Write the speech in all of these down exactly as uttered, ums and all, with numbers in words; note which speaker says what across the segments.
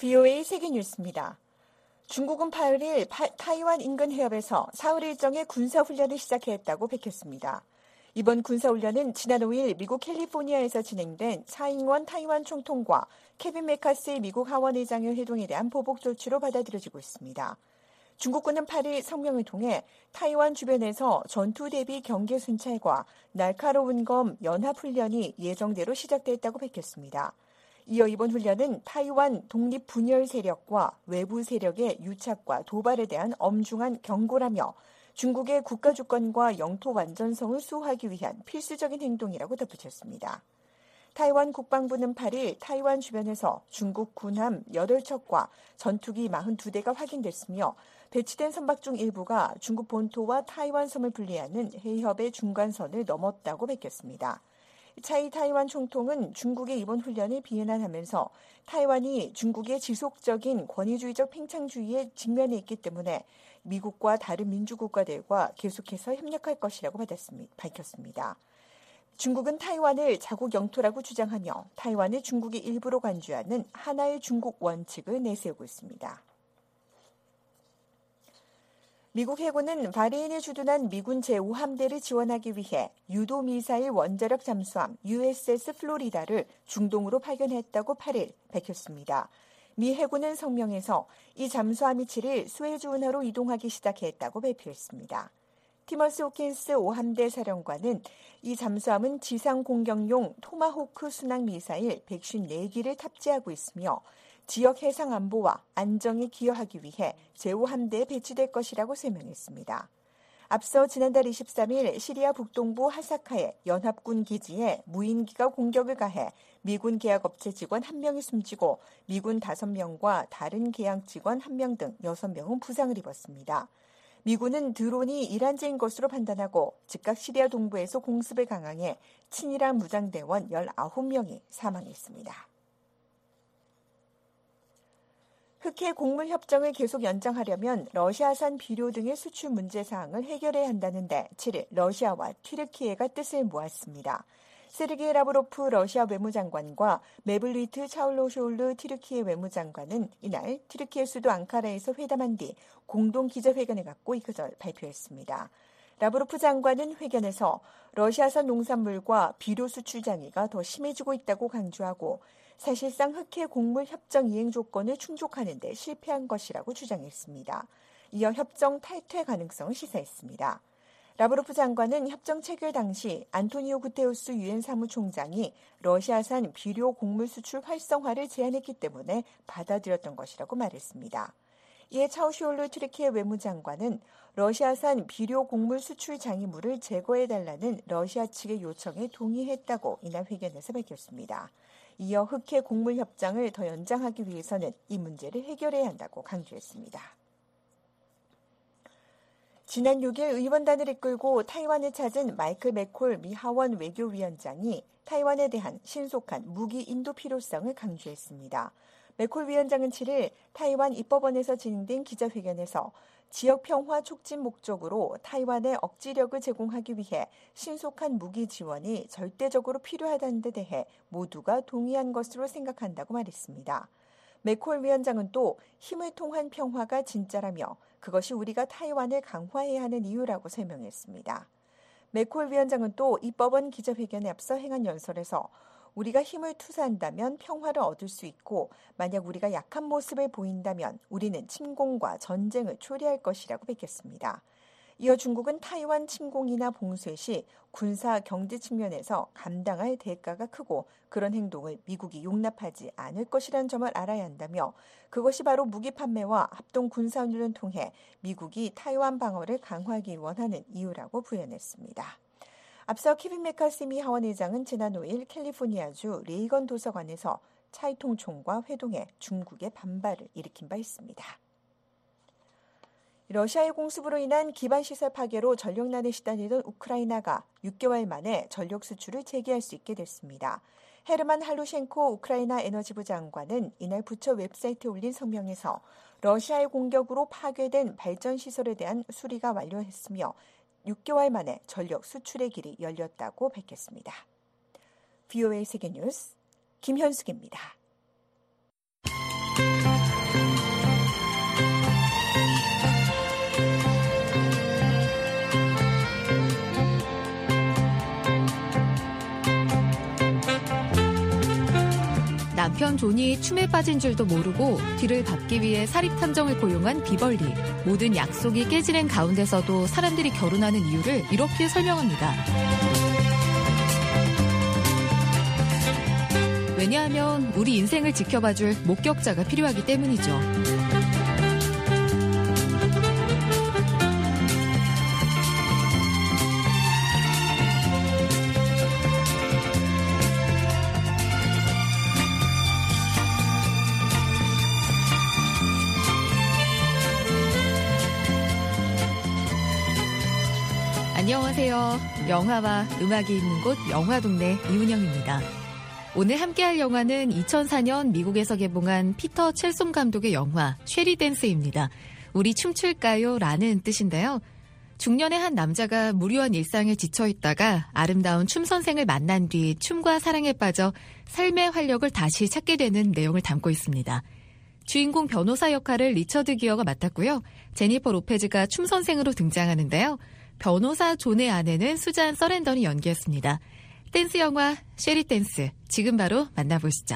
Speaker 1: 브이오에이 세계뉴스입니다. 중국은 팔 일 파, 타이완 인근 해협에서 사흘 일정의 군사훈련을 시작했다고 밝혔습니다. 이번 군사훈련은 지난 오 일 미국 캘리포니아에서 진행된 차잉원 타이완 총통과 케빈 메카시 미국 하원의장의 회동에 대한 보복 조치로 받아들여지고 있습니다. 중국군은 팔 일 성명을 통해 타이완 주변에서 전투 대비 경계 순찰과 날카로운 검 연합훈련이 예정대로 시작됐다고 밝혔습니다. 이어 이번 훈련은 타이완 독립 분열 세력과 외부 세력의 유착과 도발에 대한 엄중한 경고라며 중국의 국가 주권과 영토 완전성을 수호하기 위한 필수적인 행동이라고 덧붙였습니다. 타이완 국방부는 팔 일 타이완 주변에서 중국 군함 여덟 척과 전투기 사십이 대가 확인됐으며 배치된 선박 중 일부가 중국 본토와 타이완 섬을 분리하는 해협의 중간선을 넘었다고 밝혔습니다. 차이 타이완 총통은 중국의 이번 훈련을 비난하면서 타이완이 중국의 지속적인 권위주의적 팽창주의에 직면해 있기 때문에 미국과 다른 민주국가들과 계속해서 협력할 것이라고 밝혔습니다. 중국은 타이완을 자국 영토라고 주장하며 타이완을 중국의 일부로 간주하는 하나의 중국 원칙을 내세우고 있습니다. 미국 해군은 바레인에 주둔한 미군 제오 함대를 지원하기 위해 유도 미사일 원자력 잠수함 유에스에스 플로리다를 중동으로 파견했다고 팔 일 밝혔습니다. 미 해군은 성명에서 이 잠수함이 칠 일 스웨즈 운하로 이동하기 시작했다고 발표했습니다. 티머스 호킨스 오 함대 사령관은 이 잠수함은 지상 공격용 토마호크 순항 미사일 백오십사 기를 탑재하고 있으며 지역 해상 안보와 안정에 기여하기 위해 제오 함대에 배치될 것이라고 설명했습니다. 앞서 지난달 이십삼 일 시리아 북동부 하사카의 연합군 기지에 무인기가 공격을 가해 미군 계약업체 직원 한 명이 숨지고 미군 다섯 명과 다른 계약 직원 한 명 등 여섯 명은 부상을 입었습니다. 미군은 드론이 이란제인 것으로 판단하고 즉각 시리아 동부에서 공습을 강행해 친이란 무장대원 열아홉 명이 사망했습니다. 흑해 곡물 협정을 계속 연장하려면 러시아산 비료 등의 수출 문제 사항을 해결해야 한다는데 칠 일 러시아와 튀르키예가 뜻을 모았습니다. 세르게이 라브로프 러시아 외무장관과 메블리트 차울로쇼울르 튀르키예 외무장관은 이날 튀르키예 수도 앙카라에서 회담한 뒤 공동 기자회견을 갖고 이것을 발표했습니다. 라브로프 장관은 회견에서 러시아산 농산물과 비료 수출 장애가 더 심해지고 있다고 강조하고 사실상 흑해 곡물 협정 이행 조건을 충족하는 데 실패한 것이라고 주장했습니다. 이어 협정 탈퇴 가능성을 시사했습니다. 라브로프 장관은 협정 체결 당시 안토니오 구테우스 유엔 사무총장이 러시아산 비료 곡물 수출 활성화를 제안했기 때문에 받아들였던 것이라고 말했습니다. 이에 차우시올르 튀르키예 외무장관은 러시아산 비료 곡물 수출 장애물을 제거해달라는 러시아 측의 요청에 동의했다고 이날 회견에서 밝혔습니다. 이어 흑해 곡물 협정을 더 연장하기 위해서는 이 문제를 해결해야 한다고 강조했습니다. 지난 육 일 의원단을 이끌고 타이완을 찾은 마이클 맥콜 미 하원 외교위원장이 타이완에 대한 신속한 무기 인도 필요성을 강조했습니다. 맥콜 위원장은 칠 일 타이완 입법원에서 진행된 기자회견에서 지역 평화 촉진 목적으로 타이완에 억지력을 제공하기 위해 신속한 무기 지원이 절대적으로 필요하다는 데 대해 모두가 동의한 것으로 생각한다고 말했습니다. 맥콜 위원장은 또 힘을 통한 평화가 진짜라며 그것이 우리가 타이완을 강화해야 하는 이유라고 설명했습니다. 맥콜 위원장은 또 입법원 기자회견에 앞서 행한 연설에서 우리가 힘을 투사한다면 평화를 얻을 수 있고 만약 우리가 약한 모습을 보인다면 우리는 침공과 전쟁을 초래할 것이라고 밝혔습니다. 이어 중국은 타이완 침공이나 봉쇄 시 군사 경제 측면에서 감당할 대가가 크고 그런 행동을 미국이 용납하지 않을 것이라는 점을 알아야 한다며 그것이 바로 무기 판매와 합동 군사훈련을 통해 미국이 타이완 방어를 강화하기 원하는 이유라고 부연했습니다. 앞서 케빈 메카시 미 하원의장은 지난 오 일 캘리포니아주 레이건 도서관에서 차이 통총과 회동해 중국의 반발을 일으킨 바 있습니다. 러시아의 공습으로 인한 기반시설 파괴로 전력난에 시달리던 우크라이나가 육 개월 만에 전력 수출을 재개할 수 있게 됐습니다. 헤르만 할루셴코 우크라이나 에너지부 장관은 이날 부처 웹사이트에 올린 성명에서 러시아의 공격으로 파괴된 발전시설에 대한 수리가 완료했으며 육 개월 만에 전력 수출의 길이 열렸다고 밝혔습니다. 브이오에이 세계뉴스 김현숙입니다.
Speaker 2: 남편 존이 춤에 빠진 줄도 모르고 뒤를 밟기 위해 사립탐정을 고용한 비벌리. 모든 약속이 깨지는 가운데서도 사람들이 결혼하는 이유를 이렇게 설명합니다. 왜냐하면 우리 인생을 지켜봐줄 목격자가 필요하기 때문이죠. 안녕하세요. 영화와 음악이 있는 곳 영화동네 이은영입니다. 오늘 함께할 영화는 이천사 년 미국에서 개봉한 피터 첼솜 감독의 영화 쉐리 댄스입니다. 우리 춤출까요? 라는 뜻인데요. 중년의 한 남자가 무료한 일상에 지쳐있다가 아름다운 춤 선생을 만난 뒤 춤과 사랑에 빠져 삶의 활력을 다시 찾게 되는 내용을 담고 있습니다. 주인공 변호사 역할을 리처드 기어가 맡았고요. 제니퍼 로페즈가 춤 선생으로 등장하는데요. 변호사 존의 아내는 수잔 서랜던이 연기했습니다. 댄스 영화 쉐리 댄스 지금 바로 만나보시죠.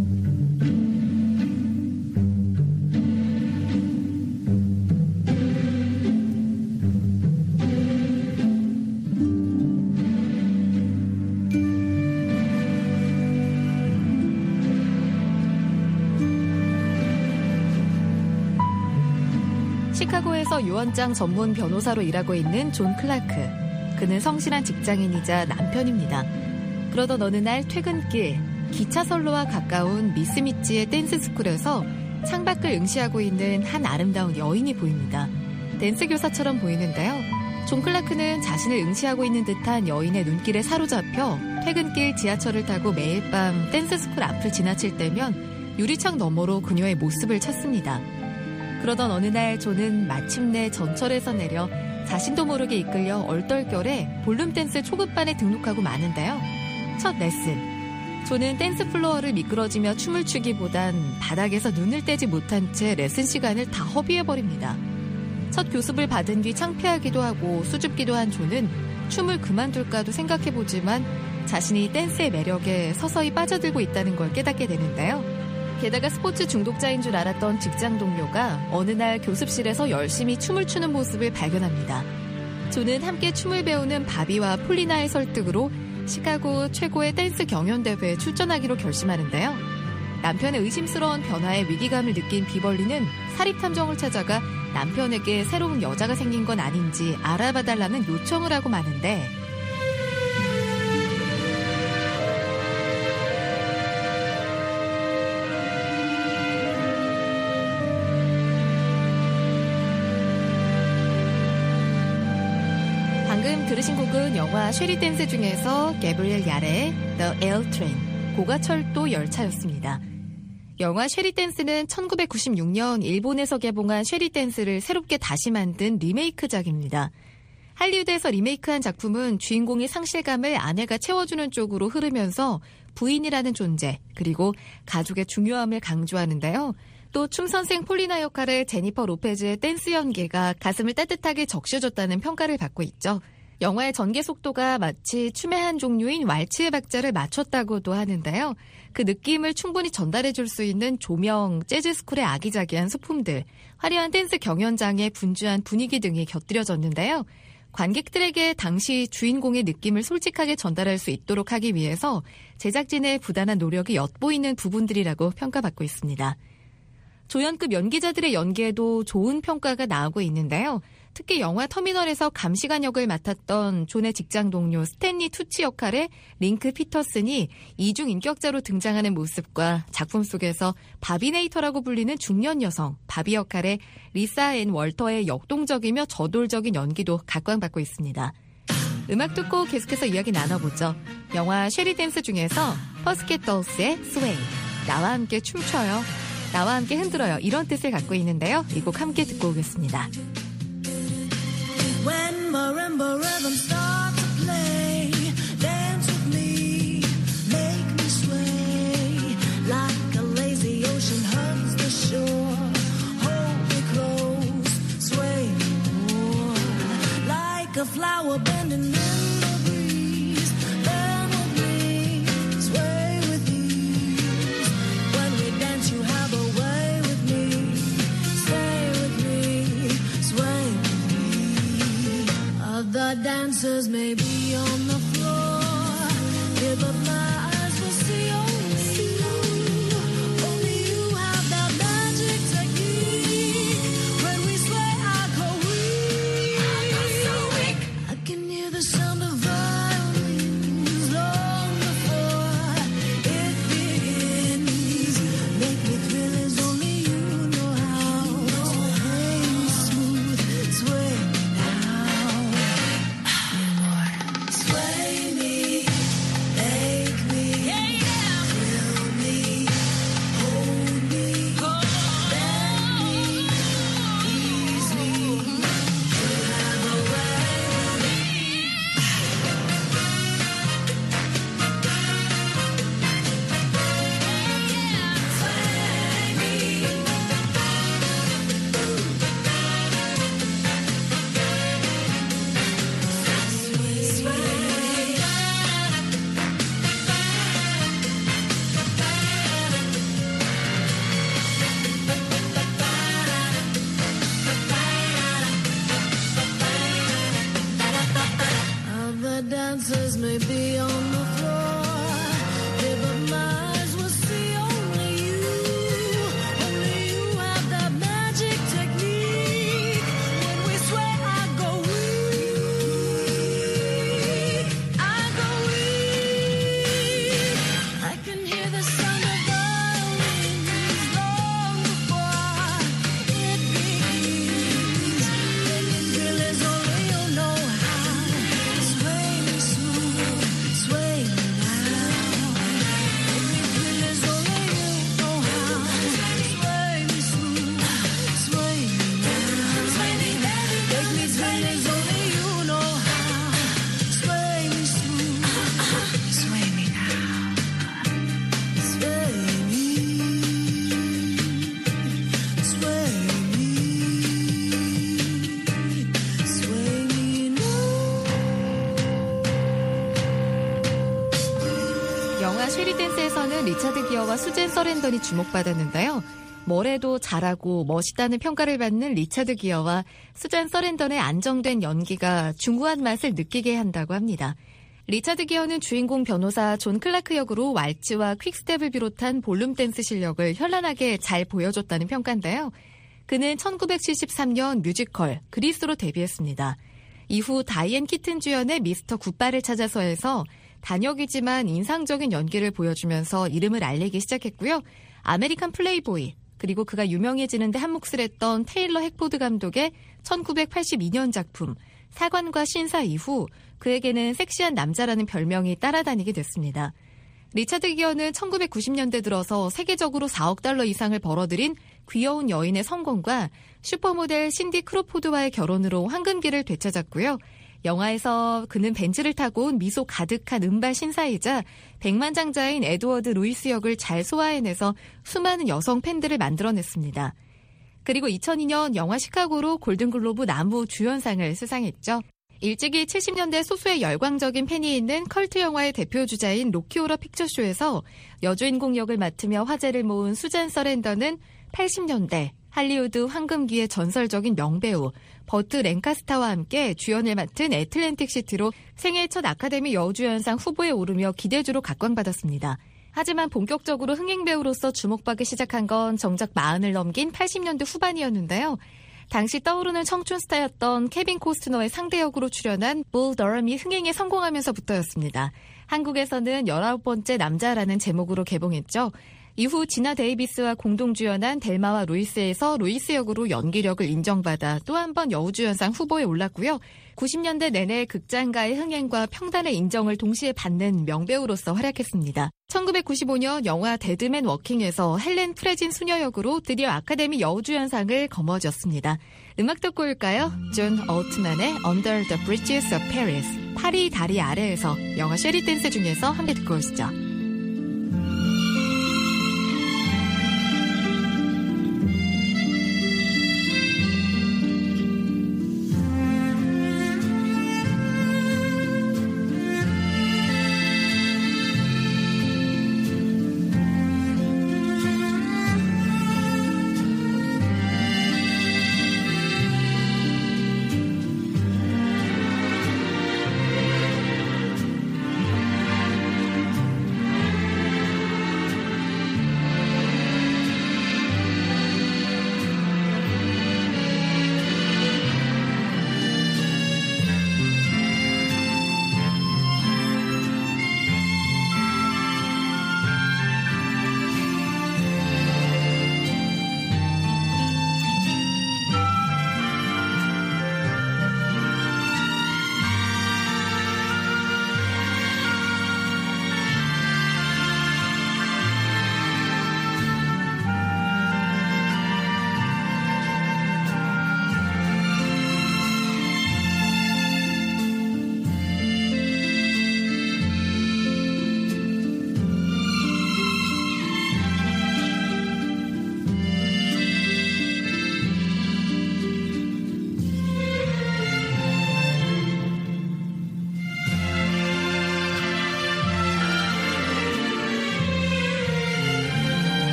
Speaker 2: 시카고에서 유언장 전문 변호사로 일하고 있는 존 클라크. 그는 성실한 직장인이자 남편입니다. 그러던 어느 날 퇴근길 기차선로와 가까운 미스미치의 댄스 스쿨에서 창밖을 응시하고 있는 한 아름다운 여인이 보입니다. 댄스 교사처럼 보이는데요. 존 클라크는 자신을 응시하고 있는 듯한 여인의 눈길에 사로잡혀 퇴근길 지하철을 타고 매일 밤 댄스 스쿨 앞을 지나칠 때면 유리창 너머로 그녀의 모습을 찾습니다. 그러던 어느 날 존은 마침내 전철에서 내려 자신도 모르게 이끌려 얼떨결에 볼룸 댄스 초급반에 등록하고 마는데요. 첫 레슨. 존은 댄스 플로어를 미끄러지며 춤을 추기보단 바닥에서 눈을 떼지 못한 채 레슨 시간을 다 허비해버립니다. 첫 교습을 받은 뒤 창피하기도 하고 수줍기도 한 존은 춤을 그만둘까도 생각해보지만 자신이 댄스의 매력에 서서히 빠져들고 있다는 걸 깨닫게 되는데요. 게다가 스포츠 중독자인 줄 알았던 직장 동료가 어느 날 교습실에서 열심히 춤을 추는 모습을 발견합니다. 존은 함께 춤을 배우는 바비와 폴리나의 설득으로 시카고 최고의 댄스 경연대회에 출전하기로 결심하는데요. 남편의 의심스러운 변화에 위기감을 느낀 비벌리는 사립탐정을 찾아가 남편에게 새로운 여자가 생긴 건 아닌지 알아봐달라는 요청을 하고 마는데 방금 들으신 곡은 영화 쉐리 댄스 중에서 게브리엘 야레의 The L Train, 고가철도 열차였습니다. 영화 쉐리 댄스는 천구백구십육 년 일본에서 개봉한 쉐리 댄스를 새롭게 다시 만든 리메이크작입니다. 할리우드에서 리메이크한 작품은 주인공의 상실감을 아내가 채워주는 쪽으로 흐르면서 부인이라는 존재, 그리고 가족의 중요함을 강조하는데요. 또 춤선생 폴리나 역할의 제니퍼 로페즈의 댄스 연기가 가슴을 따뜻하게 적셔줬다는 평가를 받고 있죠. 영화의 전개 속도가 마치 춤의 한 종류인 왈츠의 박자를 맞췄다고도 하는데요. 그 느낌을 충분히 전달해줄 수 있는 조명, 재즈스쿨의 아기자기한 소품들, 화려한 댄스 경연장의 분주한 분위기 등이 곁들여졌는데요. 관객들에게 당시 주인공의 느낌을 솔직하게 전달할 수 있도록 하기 위해서 제작진의 부단한 노력이 엿보이는 부분들이라고 평가받고 있습니다. 조연급 연기자들의 연기에도 좋은 평가가 나오고 있는데요. 특히 영화 터미널에서 감시관 역을 맡았던 존의 직장 동료 스탠리 투치 역할의 링크 피터슨이 이중 인격자로 등장하는 모습과 작품 속에서 바비네이터라고 불리는 중년 여성 바비 역할의 리사 앤 월터의 역동적이며 저돌적인 연기도 각광받고 있습니다. 음악 듣고 계속해서 이야기 나눠보죠. 영화 쉐리 댄스 중에서 퍼스켓 dols의 스웨이, 나와 함께 춤춰요, 나와 함께 흔들어요, 이런 뜻을 갖고 있는데요. 이 곡 함께 듣고 오겠습니다.
Speaker 3: When marimba rhythms start to play, dance with me, make me sway, like a lazy ocean hugs the shore. Hold me close, sway me more, like a flower bending in the breeze. Bend with me, sway with ease, dances may be on the floor, yeah, but my eyes will see only you. Only you have that magic technique. When we sway, I go weak. I go so weak. I can hear the sound of violins long before it begins. Make me thrill as only you know how. Sway me smooth, sway me now. Sway me, make me, thrill me, hold me, bend me, ease me. You have a way with me. Sway me. Other dancers may be on the floor, yeah, but my eyes will see only you. Only you have that magic technique. When we sway, I go weak. I go weak. I can hear the sound of violins long before it begins. Making thrill is only you know how. Sway me smooth, sway me now. Making thrill is only you know how. Sway me smooth, sway me now. Make me thrill is only you know how. Sway me smooth, sway me now. Sway me, sway me, sway me
Speaker 2: 영화 쉐리댄스에서는 리차드 기어와 수젠 서렌던이 주목받았는데요. 뭐래도 잘하고 멋있다는 평가를 받는 리차드 기어와 수잔 서렌던의 안정된 연기가 중후한 맛을 느끼게 한다고 합니다. 리차드 기어는 주인공 변호사 존 클라크 역으로 왈츠와 퀵스텝을 비롯한 볼룸 댄스 실력을 현란하게 잘 보여줬다는 평가인데요. 그는 천구백칠십삼 년 뮤지컬 그리스로 데뷔했습니다. 이후 다이앤 키튼 주연의 미스터 굿바를 찾아서에서 단역이지만 인상적인 연기를 보여주면서 이름을 알리기 시작했고요. 아메리칸 플레이보이, 그리고 그가 유명해지는데 한몫을 했던 테일러 핵포드 감독의 천구백팔십이 년 작품 사관과 신사 이후 그에게는 섹시한 남자라는 별명이 따라다니게 됐습니다. 리차드 기어는 천구백구십 년대 들어서 세계적으로 사억 달러 이상을 벌어들인 귀여운 여인의 성공과 슈퍼모델 신디 크로포드와의 결혼으로 황금기를 되찾았고요. 영화에서 그는 벤츠를 타고 온 미소 가득한 은발 신사이자 백만장자인 에드워드 루이스 역을 잘 소화해내서 수많은 여성 팬들을 만들어냈습니다. 그리고 이천이 년 영화 시카고로 골든글로브 나무 주연상을 수상했죠. 일찍이 칠십 년대 소수의 열광적인 팬이 있는 컬트 영화의 대표주자인 로키 호러 픽처쇼에서 여주인공 역을 맡으며 화제를 모은 수잔 서렌더는 팔십 년대 할리우드 황금기의 전설적인 명배우 버트 랭카스타와 함께 주연을 맡은 애틀랜틱 시티로 생애 첫 아카데미 여우주연상 후보에 오르며 기대주로 각광받았습니다. 하지만 본격적으로 흥행배우로서 주목받기 시작한 건 정작 마흔을 넘긴 팔십 년대 후반이었는데요. 당시 떠오르는 청춘 스타였던 케빈 코스트너의 상대역으로 출연한 볼 더럼이 흥행에 성공하면서부터였습니다. 한국에서는 열아홉 번째 남자라는 제목으로 개봉했죠. 이후 지나 데이비스와 공동 주연한 델마와 루이스에서 루이스 역으로 연기력을 인정받아 또 한 번 여우주연상 후보에 올랐고요. 구십 년대 내내 극장가의 흥행과 평단의 인정을 동시에 받는 명배우로서 활약했습니다. 천구백구십오 년 영화 데드맨 워킹에서 헬렌 프레진 수녀 역으로 드디어 아카데미 여우주연상을 거머쥐었습니다. 음악 듣고 올까요? 존 올트만의 Under the Bridges of Paris, 파리 다리 아래에서 영화 쉐리 댄스 중에서 함께 듣고 오시죠.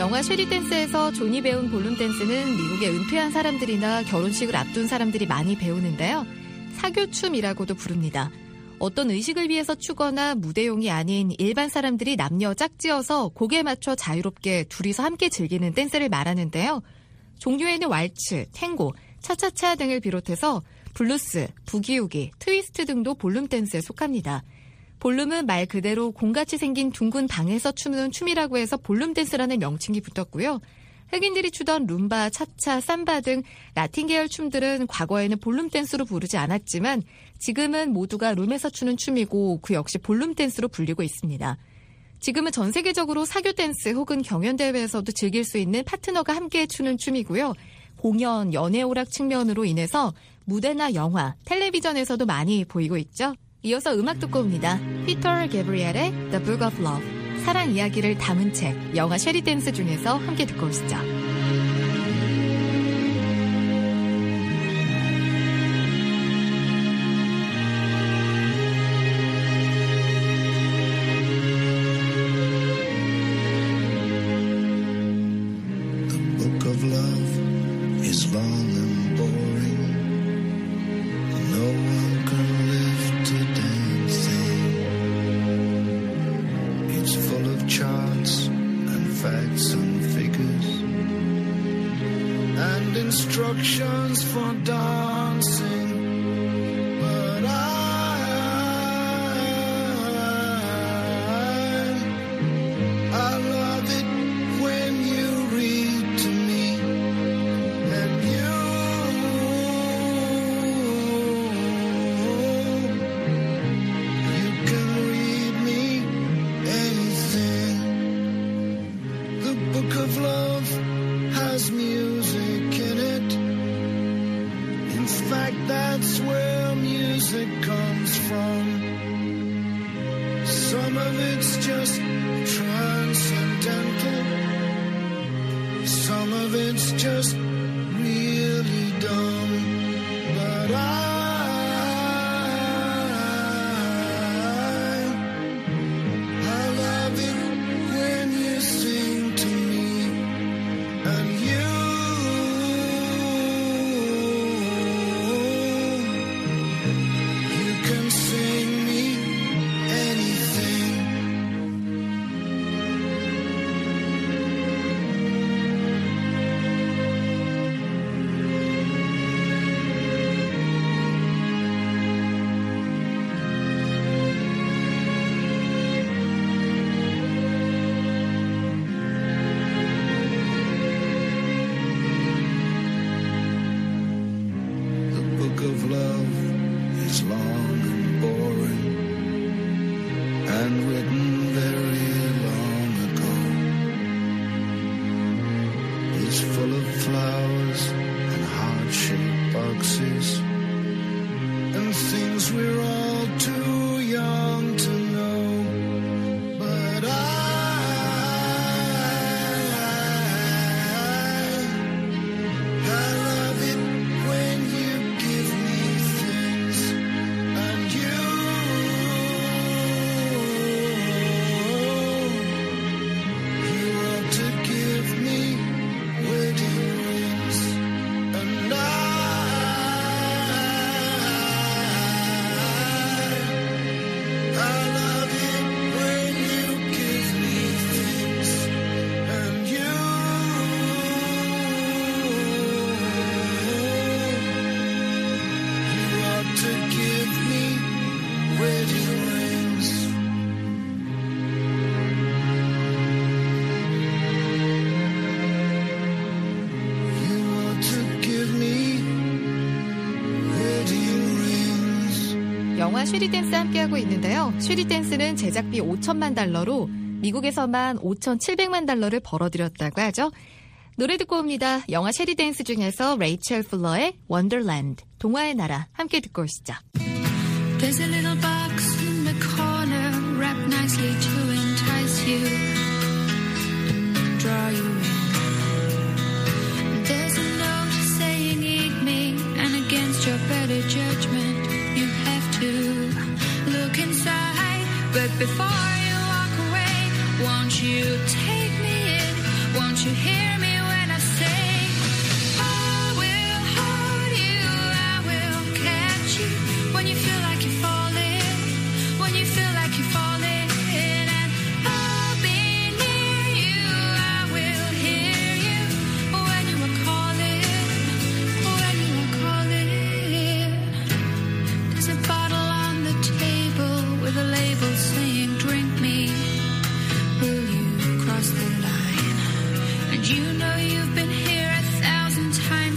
Speaker 2: 영화 쉐리 댄스에서 존이 배운 볼룸 댄스는 미국의 은퇴한 사람들이나 결혼식을 앞둔 사람들이 많이 배우는데요. 사교춤이라고도 부릅니다. 어떤 의식을 위해서 추거나 무대용이 아닌 일반 사람들이 남녀 짝지어서 곡에 맞춰 자유롭게 둘이서 함께 즐기는 댄스를 말하는데요. 종류에는 왈츠, 탱고, 차차차 등을 비롯해서 블루스, 부기우기, 트위스트 등도 볼룸 댄스에 속합니다. 볼룸은 말 그대로 공같이 생긴 둥근 방에서 추는 춤이라고 해서 볼룸 댄스라는 명칭이 붙었고요. 흑인들이 추던 룸바, 차차, 삼바 등 라틴 계열 춤들은 과거에는 볼룸 댄스로 부르지 않았지만 지금은 모두가 룸에서 추는 춤이고 그 역시 볼룸 댄스로 불리고 있습니다. 지금은 전 세계적으로 사교 댄스 혹은 경연대회에서도 즐길 수 있는 파트너가 함께 추는 춤이고요. 공연, 연애 오락 측면으로 인해서 무대나 영화, 텔레비전에서도 많이 보이고 있죠. 이어서 음악 듣고 옵니다. 피터 게브리엘의 The Book of Love. 사랑 이야기를 담은 책, 영화 쉐리 댄스 중에서 함께 듣고 오시죠.
Speaker 4: The book of love is long and boring. No one can live to dancing. It's full of charts and facts and figures and instructions for dancing. But I, I love it when you read to me and you, you can read me anything. The book of love has music in it. In fact, that's where music comes from. Some of it's just transcendental. Some of it's just really dumb. But I I love it when you sing to me and you you can sing me anything. The book of love is long and boring and written very long ago. It's full of flowers and heart-shaped boxes and things we're all too young to know. But I I love it when you give me things and you you ought to give me wedding rings and I I love it when you give me things and you you ought to give me wedding rings. You ought to give me wedding rings.
Speaker 2: 영화 쉐리 댄스 함께하고 있는데요. 쉐리 댄스는 제작비 오천만 달러로 미국에서만 오천칠백만 달러를 벌어들였다고 하죠. 노래 듣고 옵니다. 영화 쉐리 댄스 중에서 레이첼 플러의 원더랜드, 동화의 나라 함께 듣고 오시죠.
Speaker 3: There's a little box in the corner wrapped nicely to entice you and draw you in. There's a note saying eat me, and against your better judgment you have to look inside. But before you walk away, won't you take me in? Won't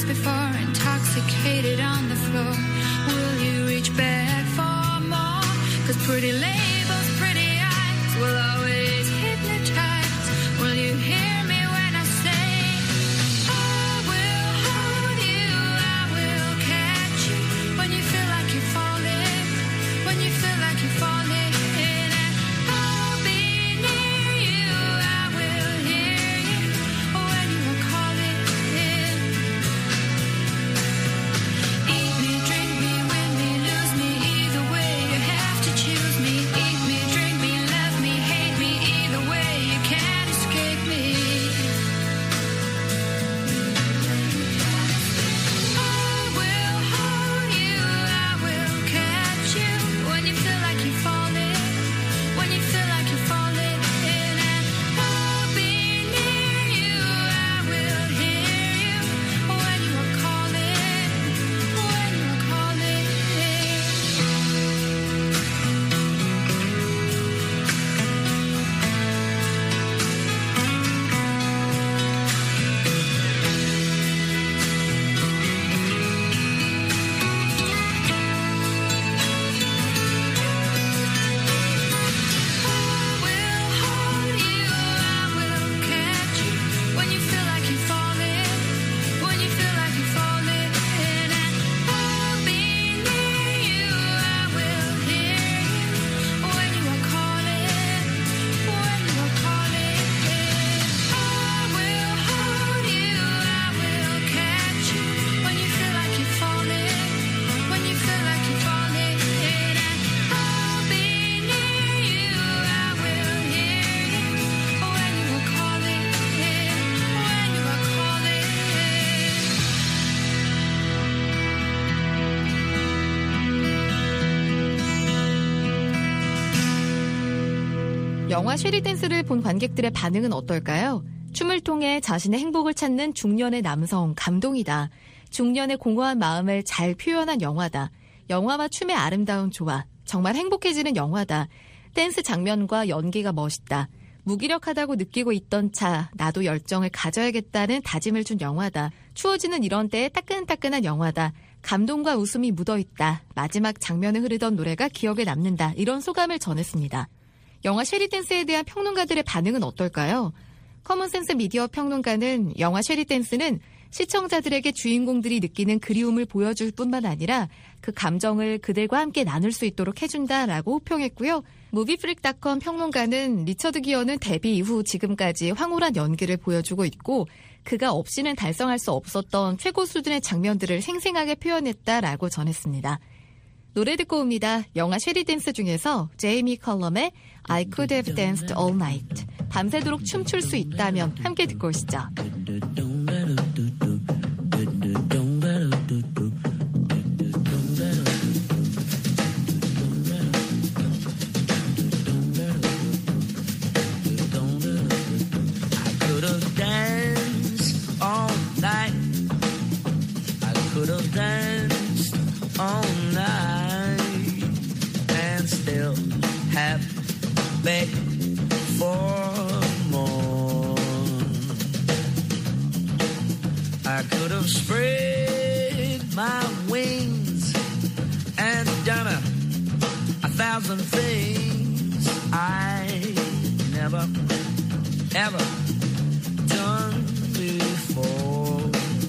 Speaker 3: before, intoxicated on the floor. Will you reach back for more? 'Cause pretty labels, pretty eyes will always hypnotize. Will you hear me when I say I will hold you, I will catch you when you feel like you're falling, when you feel like you're falling, and I'll be near you, I will hear you when you are calling. Eat me, drink me, win me, lose me, either way you have to choose me. Eat me, drink me, love me, hate me, either way you can't escape me. I will hold you, I will catch you when you feel like you're falling, when you feel like you're falling, and I'll be near you, I will hear you when you are calling, when you are calling. I will hold you, I will catch you when you feel like you're falling, when you feel like you're falling, and I'll be near you, I will hear you when you are calling, when you are calling. I will hold you, I will catch you when you feel like you're falling, when you feel like you're falling, and I'll be near you, I will hear you when you are calling, when you are calling.
Speaker 2: 영화 쉐리 댄스를 본 관객들의 반응은 어떨까요? 춤을 통해 자신의 행복을 찾는 중년의 남성, 감동이다. 중년의 공허한 마음을 잘 표현한 영화다. 영화와 춤의 아름다운 조화, 정말 행복해지는 영화다. 댄스 장면과 연기가 멋있다. 무기력하다고 느끼고 있던 차, 나도 열정을 가져야겠다는 다짐을 준 영화다. 추워지는 이런 때에 따끈따끈한 영화다. 감동과 웃음이 묻어있다. 마지막 장면에 흐르던 노래가 기억에 남는다. 이런 소감을 전했습니다. 영화 쉐리 댄스에 대한 평론가들의 반응은 어떨까요? 커먼센스 미디어 평론가는 영화 쉐리 댄스는 시청자들에게 주인공들이 느끼는 그리움을 보여줄 뿐만 아니라 그 감정을 그들과 함께 나눌 수 있도록 해준다라고 호평했고요. 무비프릭닷컴 평론가는 리처드 기어는 데뷔 이후 지금까지 황홀한 연기를 보여주고 있고 그가 없이는 달성할 수 없었던 최고 수준의 장면들을 생생하게 표현했다라고 전했습니다. 노래 듣고 옵니다. 영화 쉐리 댄스 중에서 제이미 컬럼의 I could have danced all night. 밤새도록 춤출 수 있다면 함께 듣고 오시죠.
Speaker 5: Beg for more. I could have spread my wings and done a, a thousand things I never, ever done before.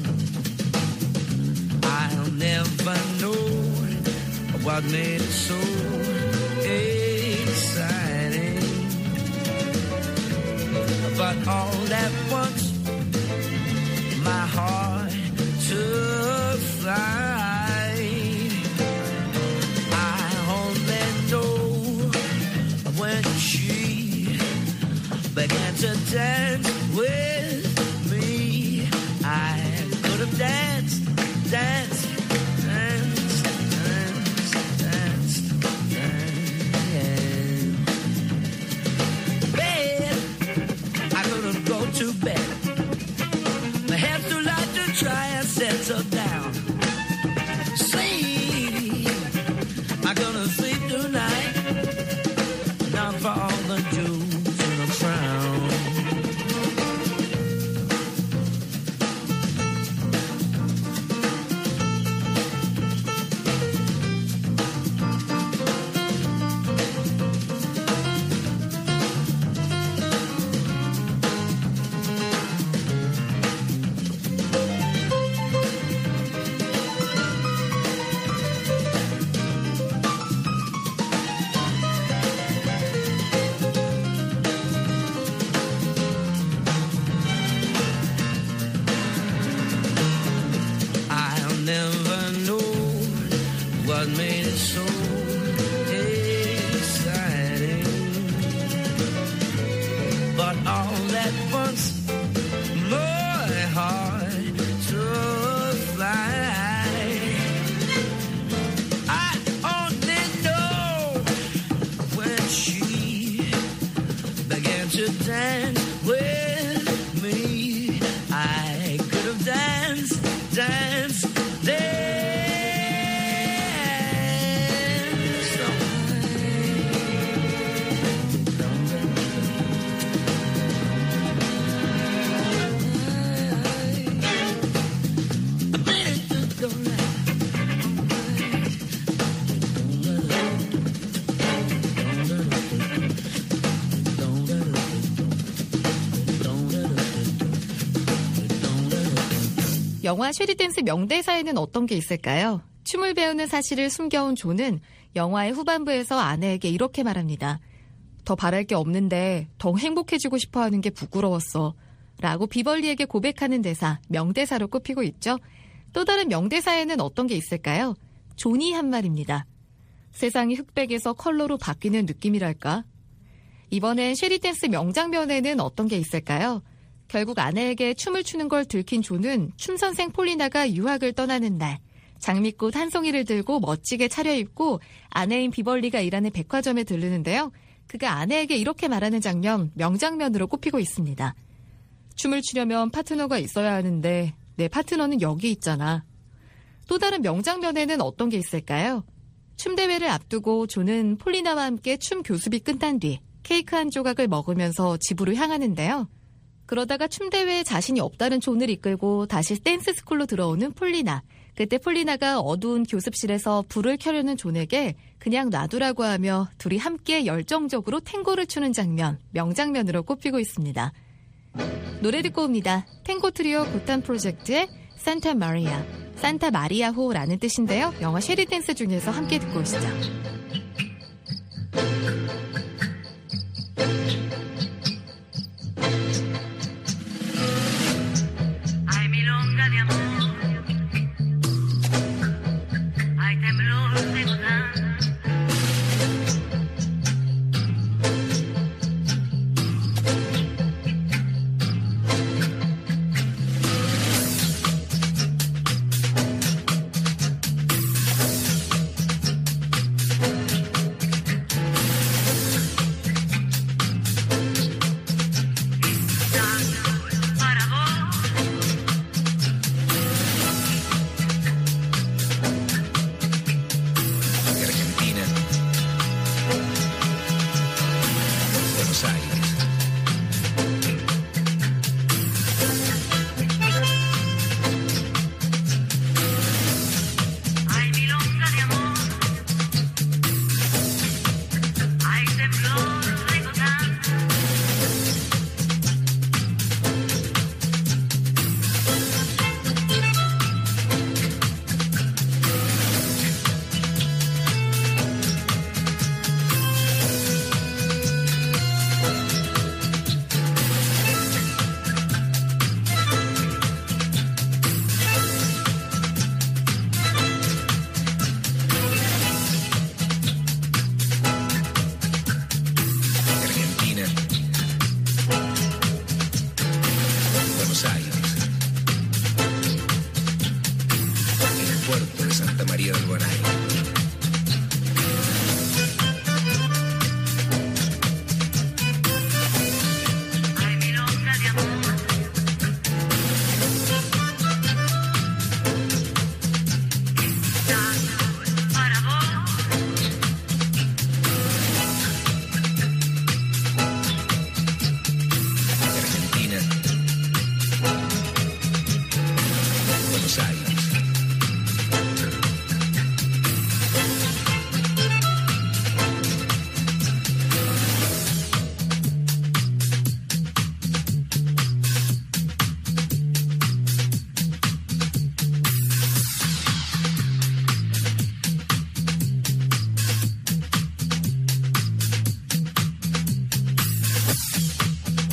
Speaker 5: I'll never know what made it so exciting, but all at once my heart took flight. I only know when she began to dance with me, I could have danced, danced, danced, danced, danced, danced. Bed, I couldn't go to bed. My head's too light to try and settle down. Sleep, I'm gonna sleep tonight. Not for all the jewels in the crown. what made it so exciting. But all at once, my heart took flight. I only know when she began to dance with me, I could have danced, danced, danced.
Speaker 2: 영화 쉐리댄스 명대사에는 어떤 게 있을까요? 춤을 배우는 사실을 숨겨온 존은 영화의 후반부에서 아내에게 이렇게 말합니다. 더 바랄 게 없는데 더 행복해지고 싶어 하는 게 부끄러웠어. 라고 비벌리에게 고백하는 대사, 명대사로 꼽히고 있죠. 또 다른 명대사에는 어떤 게 있을까요? 존이 한 말입니다. 세상이 흑백에서 컬러로 바뀌는 느낌이랄까? 이번엔 쉐리댄스 명장면에는 어떤 게 있을까요? 결국 아내에게 춤을 추는 걸 들킨 존은 춤선생 폴리나가 유학을 떠나는 날 장미꽃 한 송이를 들고 멋지게 차려입고 아내인 비벌리가 일하는 백화점에 들르는데요. 그가 아내에게 이렇게 말하는 장면, 명장면으로 꼽히고 있습니다. 춤을 추려면 파트너가 있어야 하는데 내 파트너는 여기 있잖아. 또 다른 명장면에는 어떤 게 있을까요? 춤대회를 앞두고 존은 폴리나와 함께 춤 교습이 끝난 뒤 케이크 한 조각을 먹으면서 집으로 향하는데요. 그러다가 춤대회에 자신이 없다는 존을 이끌고 다시 댄스 스쿨로 들어오는 폴리나. 그때 폴리나가 어두운 교습실에서 불을 켜려는 존에게 그냥 놔두라고 하며 둘이 함께 열정적으로 탱고를 추는 장면, 명장면으로 꼽히고 있습니다. 노래 듣고 옵니다. 탱고 트리오 고탄 프로젝트의 산타 마리아. 산타 마리아호라는 뜻인데요. 영화 쉐리댄스 중에서 함께 듣고 오시죠.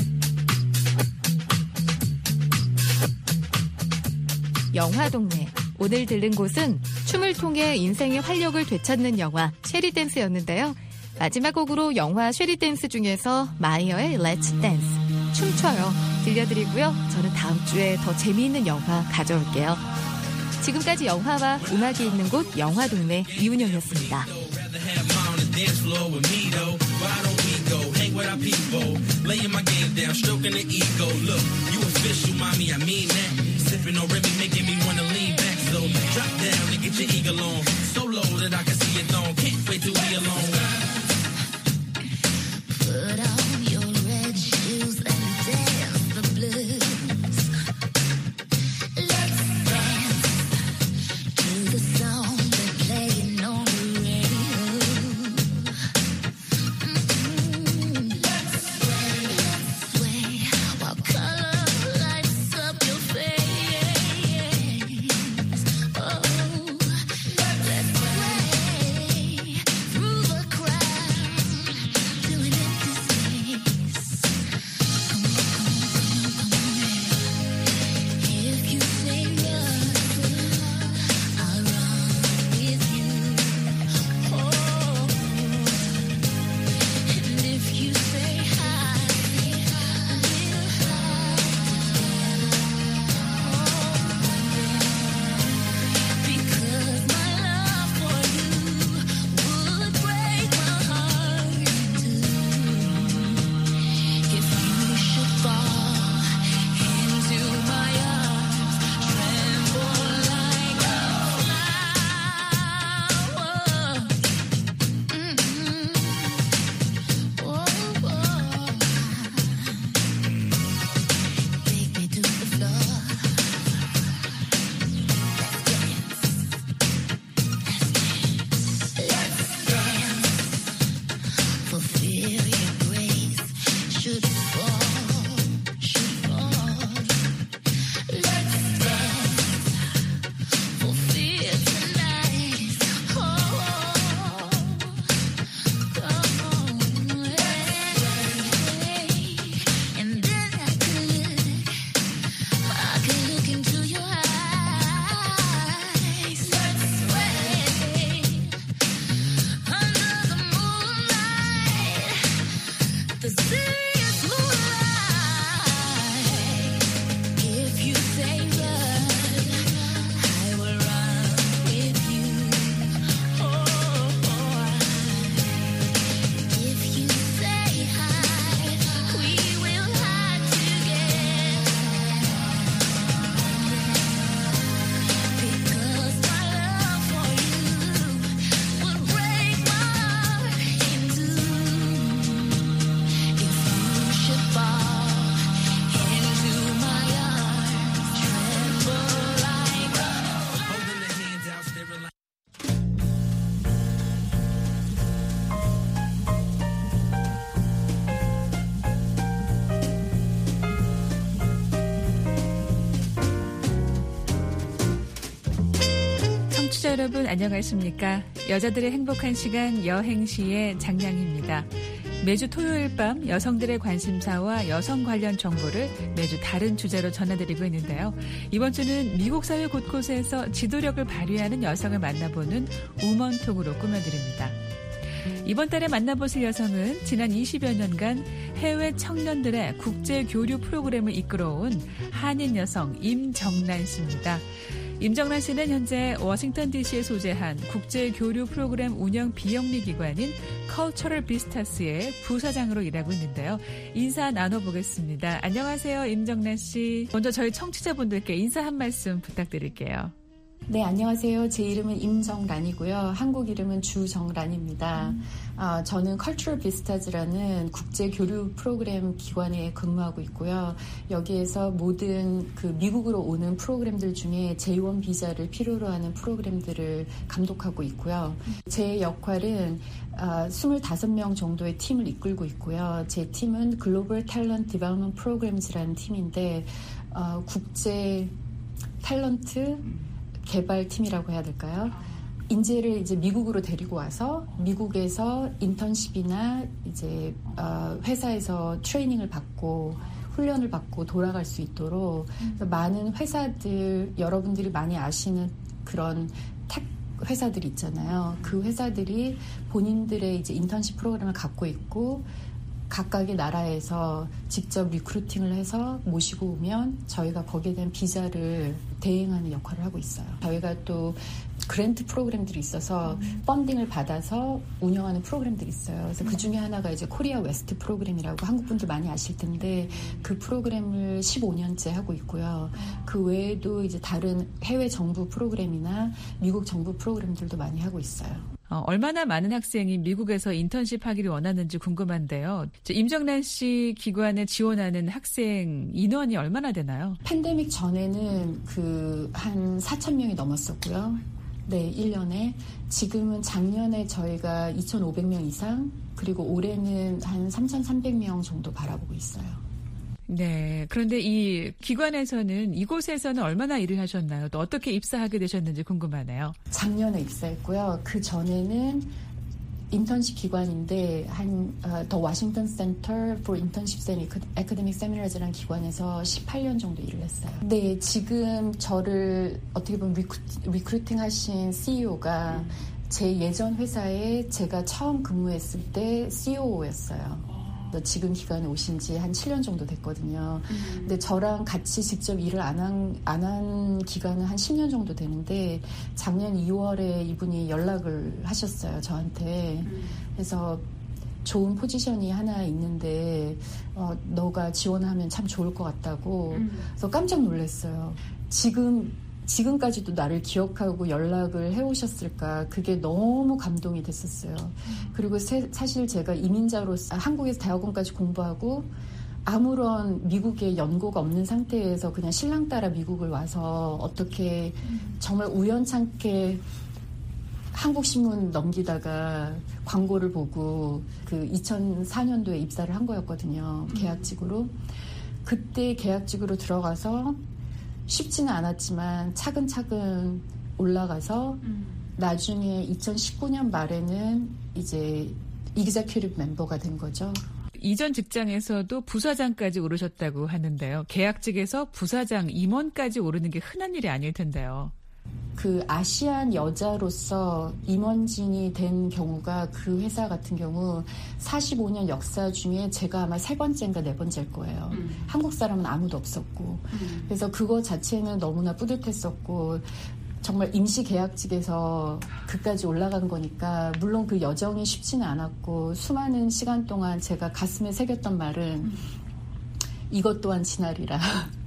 Speaker 2: 영화동네 오늘 들른 곳은 춤을 통해 인생의 활력을 되찾는 영화 쉐리 댄스였는데요. 마지막 곡으로 영화 쉐리 댄스 중에서 마이어의 Let's Dance 춤춰요 들려드리고요. 저는 다음 주에 더 재미있는 영화 가져올게요. 지금까지 영화와 음악이 있는 곳 영화동네 이은영이었습니다.
Speaker 6: Dance floor with me though. Why don't we go hang with our people? Laying my game down, stroking the ego. Look, you official, mommy, I mean that. Sipping on Remy, making me wanna lean back. So drop down and get your eagle on. So low that I can see it on. Can't wait till we alone.
Speaker 3: Put on your red shoes and dance the blues. Let's dance to the song they're playing on the radio. Mm-hmm. Let's sway, let's sway while color lights up your face. Oh, let's sway through the crowd, doing it this way. Come on, come on, come on, come on. If you say run, I'll run with you. Oh, and if you say high, we'll high together. Because my love for you would break my heart in two. If you should fall into my arms, tremble like a flower. Mm-hmm. Oh, oh. Take me to the floor. Let's dance. Fulfill your grace. Should fall, should fall. Let's dance. Fulfill tonight. Oh, come on, hey. And then I could look, I could look into your eyes. Let's sway under the moonlight, the serious moonlight. If you say run, I will run with you. Oh, if you say hide, we will hide together. Because my love for you would break my heart in two. If you should fall into my arms, tremble like a
Speaker 6: Holding the hands out, staring like.
Speaker 7: 청취자 여러분 안녕하십니까? 여자들의 행복한 시간 여행시의 장량입니다. 매주 토요일 밤 여성들의 관심사와 여성 관련 정보를 매주 다른 주제로 전해드리고 있는데요. 이번 주는 미국 사회 곳곳에서 지도력을 발휘하는 여성을 만나보는 우먼톡으로 꾸며드립니다. 이번 달에 만나보실 여성은 지난 이십여 년간 해외 청년들의 국제 교류 프로그램을 이끌어온 한인 여성 임정란 씨입니다. 임정란 씨는 현재 워싱턴 디씨에 소재한 국제 교류 프로그램 운영 비영리 기관인 Cultural Vistas의 부사장으로 일하고 있는데요. 인사 나눠보겠습니다. 안녕하세요, 임정란 씨. 먼저 저희 청취자분들께 인사 한 말씀 부탁드릴게요.
Speaker 8: 네, 안녕하세요. 제 이름은 임정란이고요. 한국 이름은 주정란입니다. 음. 아, 저는 Cultural Vistas라는 국제 교류 프로그램 기관에 근무하고 있고요. 여기에서 모든 그 미국으로 오는 프로그램들 중에 제이 원 비자를 필요로 하는 프로그램들을 감독하고 있고요. 제 역할은 아, 스물다섯 명 정도의 팀을 이끌고 있고요. 제 팀은 Global Talent Development Programs라는 팀인데 어, 국제 탤런트 개발팀이라고 해야 될까요? 인재를 이제 미국으로 데리고 와서 미국에서 인턴십이나 이제 어, 회사에서 트레이닝을 받고 훈련을 받고 돌아갈 수 있도록 음. 많은 회사들, 여러분들이 많이 아시는 그런 택 회사들이 있잖아요. 그 회사들이 본인들의 이제 인턴십 프로그램을 갖고 있고 각각의 나라에서 직접 리크루팅을 해서 모시고 오면 저희가 거기에 대한 비자를 대행하는 역할을 하고 있어요. 저희가 또 그랜트 프로그램들이 있어서 음. 펀딩을 받아서 운영하는 프로그램들이 있어요. 그래서 음. 그 중에 하나가 이제 코리아 웨스트 프로그램이라고 한국 분들 많이 아실 텐데 그 프로그램을 십오 년째 하고 있고요. 음. 그 외에도 이제 다른 해외 정부 프로그램이나 미국 정부 프로그램들도 많이 하고 있어요.
Speaker 7: 어, 얼마나 많은 학생이 미국에서 인턴십 하기를 원하는지 궁금한데요. 임정란 씨 기관에 지원하는 학생 인원이 얼마나 되나요?
Speaker 8: 팬데믹 전에는 그 한 사천 명이 넘었었고요. 네, 일 년에. 지금은 작년에 저희가 이천오백 명 이상, 그리고 올해는 한 삼천삼백 명 정도 바라보고 있어요.
Speaker 7: 네. 그런데 이 기관에서는 이곳에서는 얼마나 일을 하셨나요? 또 어떻게 입사하게 되셨는지 궁금하네요.
Speaker 8: 작년에 입사했고요. 그 전에는 인턴십 기관인데 한 더 워싱턴 센터 for Internships and Academic Seminars라는 기관에서 십팔 년 정도 일을 했어요. 네, 지금 저를 어떻게 보면 리크루, 리크루팅 하신 씨이오가 음. 제 예전 회사에 제가 처음 근무했을 때 씨이오였어요. 지금 기관에 오신 지 한 칠 년 정도 됐거든요. 음. 근데 저랑 같이 직접 일을 안 한, 안 한 기간은 한 십 년 정도 되는데 작년 이월에 이분이 연락을 하셨어요, 저한테. 음. 그래서 좋은 포지션이 하나 있는데 어, 너가 지원하면 참 좋을 것 같다고. 음. 그래서 깜짝 놀랐어요. 지금 지금까지도 나를 기억하고 연락을 해오셨을까, 그게 너무 감동이 됐었어요. 그리고 세, 사실 제가 이민자로서 한국에서 대학원까지 공부하고 아무런 미국에 연고가 없는 상태에서 그냥 신랑 따라 미국을 와서 어떻게 정말 우연찮게 한국신문 넘기다가 광고를 보고 그 이천사 년도에 입사를 한 거였거든요. 계약직으로. 그때 계약직으로 들어가서 쉽지는 않았지만 차근차근 올라가서 음. 나중에 이천십구 년 말에는 이제 이그제큐티브 멤버가 된 거죠.
Speaker 7: 이전 직장에서도 부사장까지 오르셨다고 하는데요. 계약직에서 부사장 임원까지 오르는 게 흔한 일이 아닐 텐데요.
Speaker 8: 그 아시안 여자로서 임원진이 된 경우가 그 회사 같은 경우 사십오 년 역사 중에 제가 아마 세 번째인가 네 번째일 거예요. 음. 한국 사람은 아무도 없었고. 음. 그래서 그거 자체는 너무나 뿌듯했었고 정말 임시 계약직에서 그까지 올라간 거니까 물론 그 여정이 쉽지는 않았고 수많은 시간 동안 제가 가슴에 새겼던 말은 음. 이것 또한 지나리라.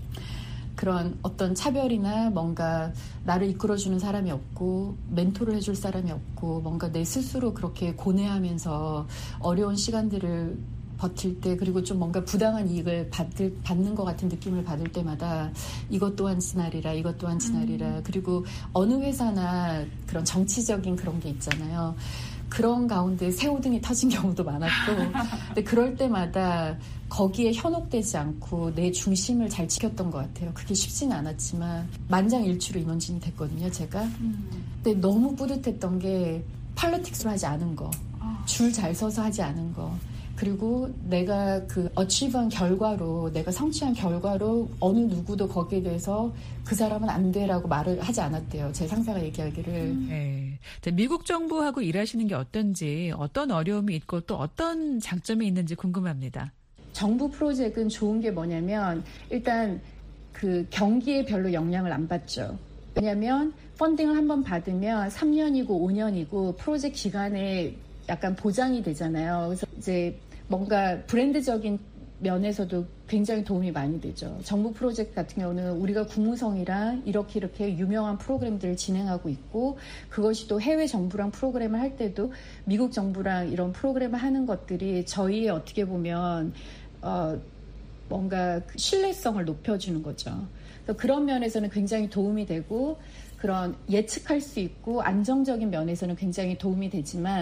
Speaker 8: 그런 어떤 차별이나 뭔가 나를 이끌어주는 사람이 없고 멘토를 해줄 사람이 없고 뭔가 내 스스로 그렇게 고뇌하면서 어려운 시간들을 버틸 때 그리고 좀 뭔가 부당한 이익을 받을, 받는 것 같은 느낌을 받을 때마다 이것 또한 지나리라 이것 또한 지나리라 음. 그리고 어느 회사나 그런 정치적인 그런 게 있잖아요. 그런 가운데 새우등이 터진 경우도 많았고 근데 그럴 때마다 거기에 현혹되지 않고 내 중심을 잘 지켰던 것 같아요. 그게 쉽지는 않았지만 만장일치로 임원진이 됐거든요, 제가. 음. 근데 너무 뿌듯했던 게 팔로틱스로 하지 않은 거, 줄 잘 서서 하지 않은 거, 그리고 내가 그 어치브한 결과로 내가 성취한 결과로 어느 누구도 거기에 대해서 그 사람은 안 돼라고 말을 하지 않았대요. 제 상사가 얘기하기를. 음.
Speaker 7: 네. 미국 정부하고 일하시는 게 어떤지 어떤 어려움이 있고 또 어떤 장점이 있는지 궁금합니다.
Speaker 8: 정부 프로젝트는 좋은 게 뭐냐면 일단 그 경기에 별로 영향을 안 받죠. 왜냐하면 펀딩을 한번 받으면 삼 년이고 오 년이고 프로젝트 기간에 약간 보장이 되잖아요. 그래서 이제 뭔가 브랜드적인 면에서도 굉장히 도움이 많이 되죠. 정부 프로젝트 같은 경우는 우리가 국무성이랑 이렇게 이렇게 유명한 프로그램들을 진행하고 있고 그것이 또 해외 정부랑 프로그램을 할 때도 미국 정부랑 이런 프로그램을 하는 것들이 저희의 어떻게 보면 어, 뭔가 신뢰성을 높여주는 거죠. 그래서 그런 면에서는 굉장히 도움이 되고 그런 예측할 수 있고 안정적인 면에서는 굉장히 도움이 되지만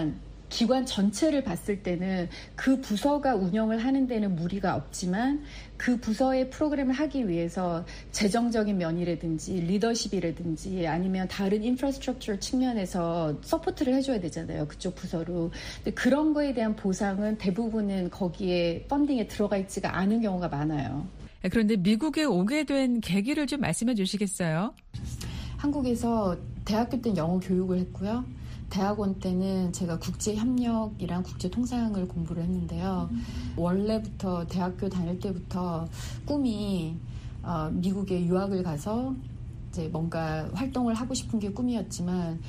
Speaker 8: 기관 전체를 봤을 때는 그 부서가 운영을 하는 데는 무리가 없지만 그 부서의 프로그램을 하기 위해서 재정적인 면이라든지 리더십이라든지 아니면 다른 인프라스트럭처 측면에서 서포트를 해줘야 되잖아요. 그쪽 부서로. 근데 그런 거에 대한 보상은 대부분은 거기에 펀딩에 들어가 있지가 않은 경우가 많아요.
Speaker 7: 그런데 미국에 오게 된 계기를 좀 말씀해 주시겠어요?
Speaker 8: 한국에서 대학교 때 영어 교육을 했고요. 대학원 때는 제가 국제협력이랑 국제통상을 공부를 했는데요. 음. 원래부터 대학교 다닐 때부터 꿈이 어, 미국에 유학을 가서 이제 뭔가 활동을 하고 싶은 게 꿈이었지만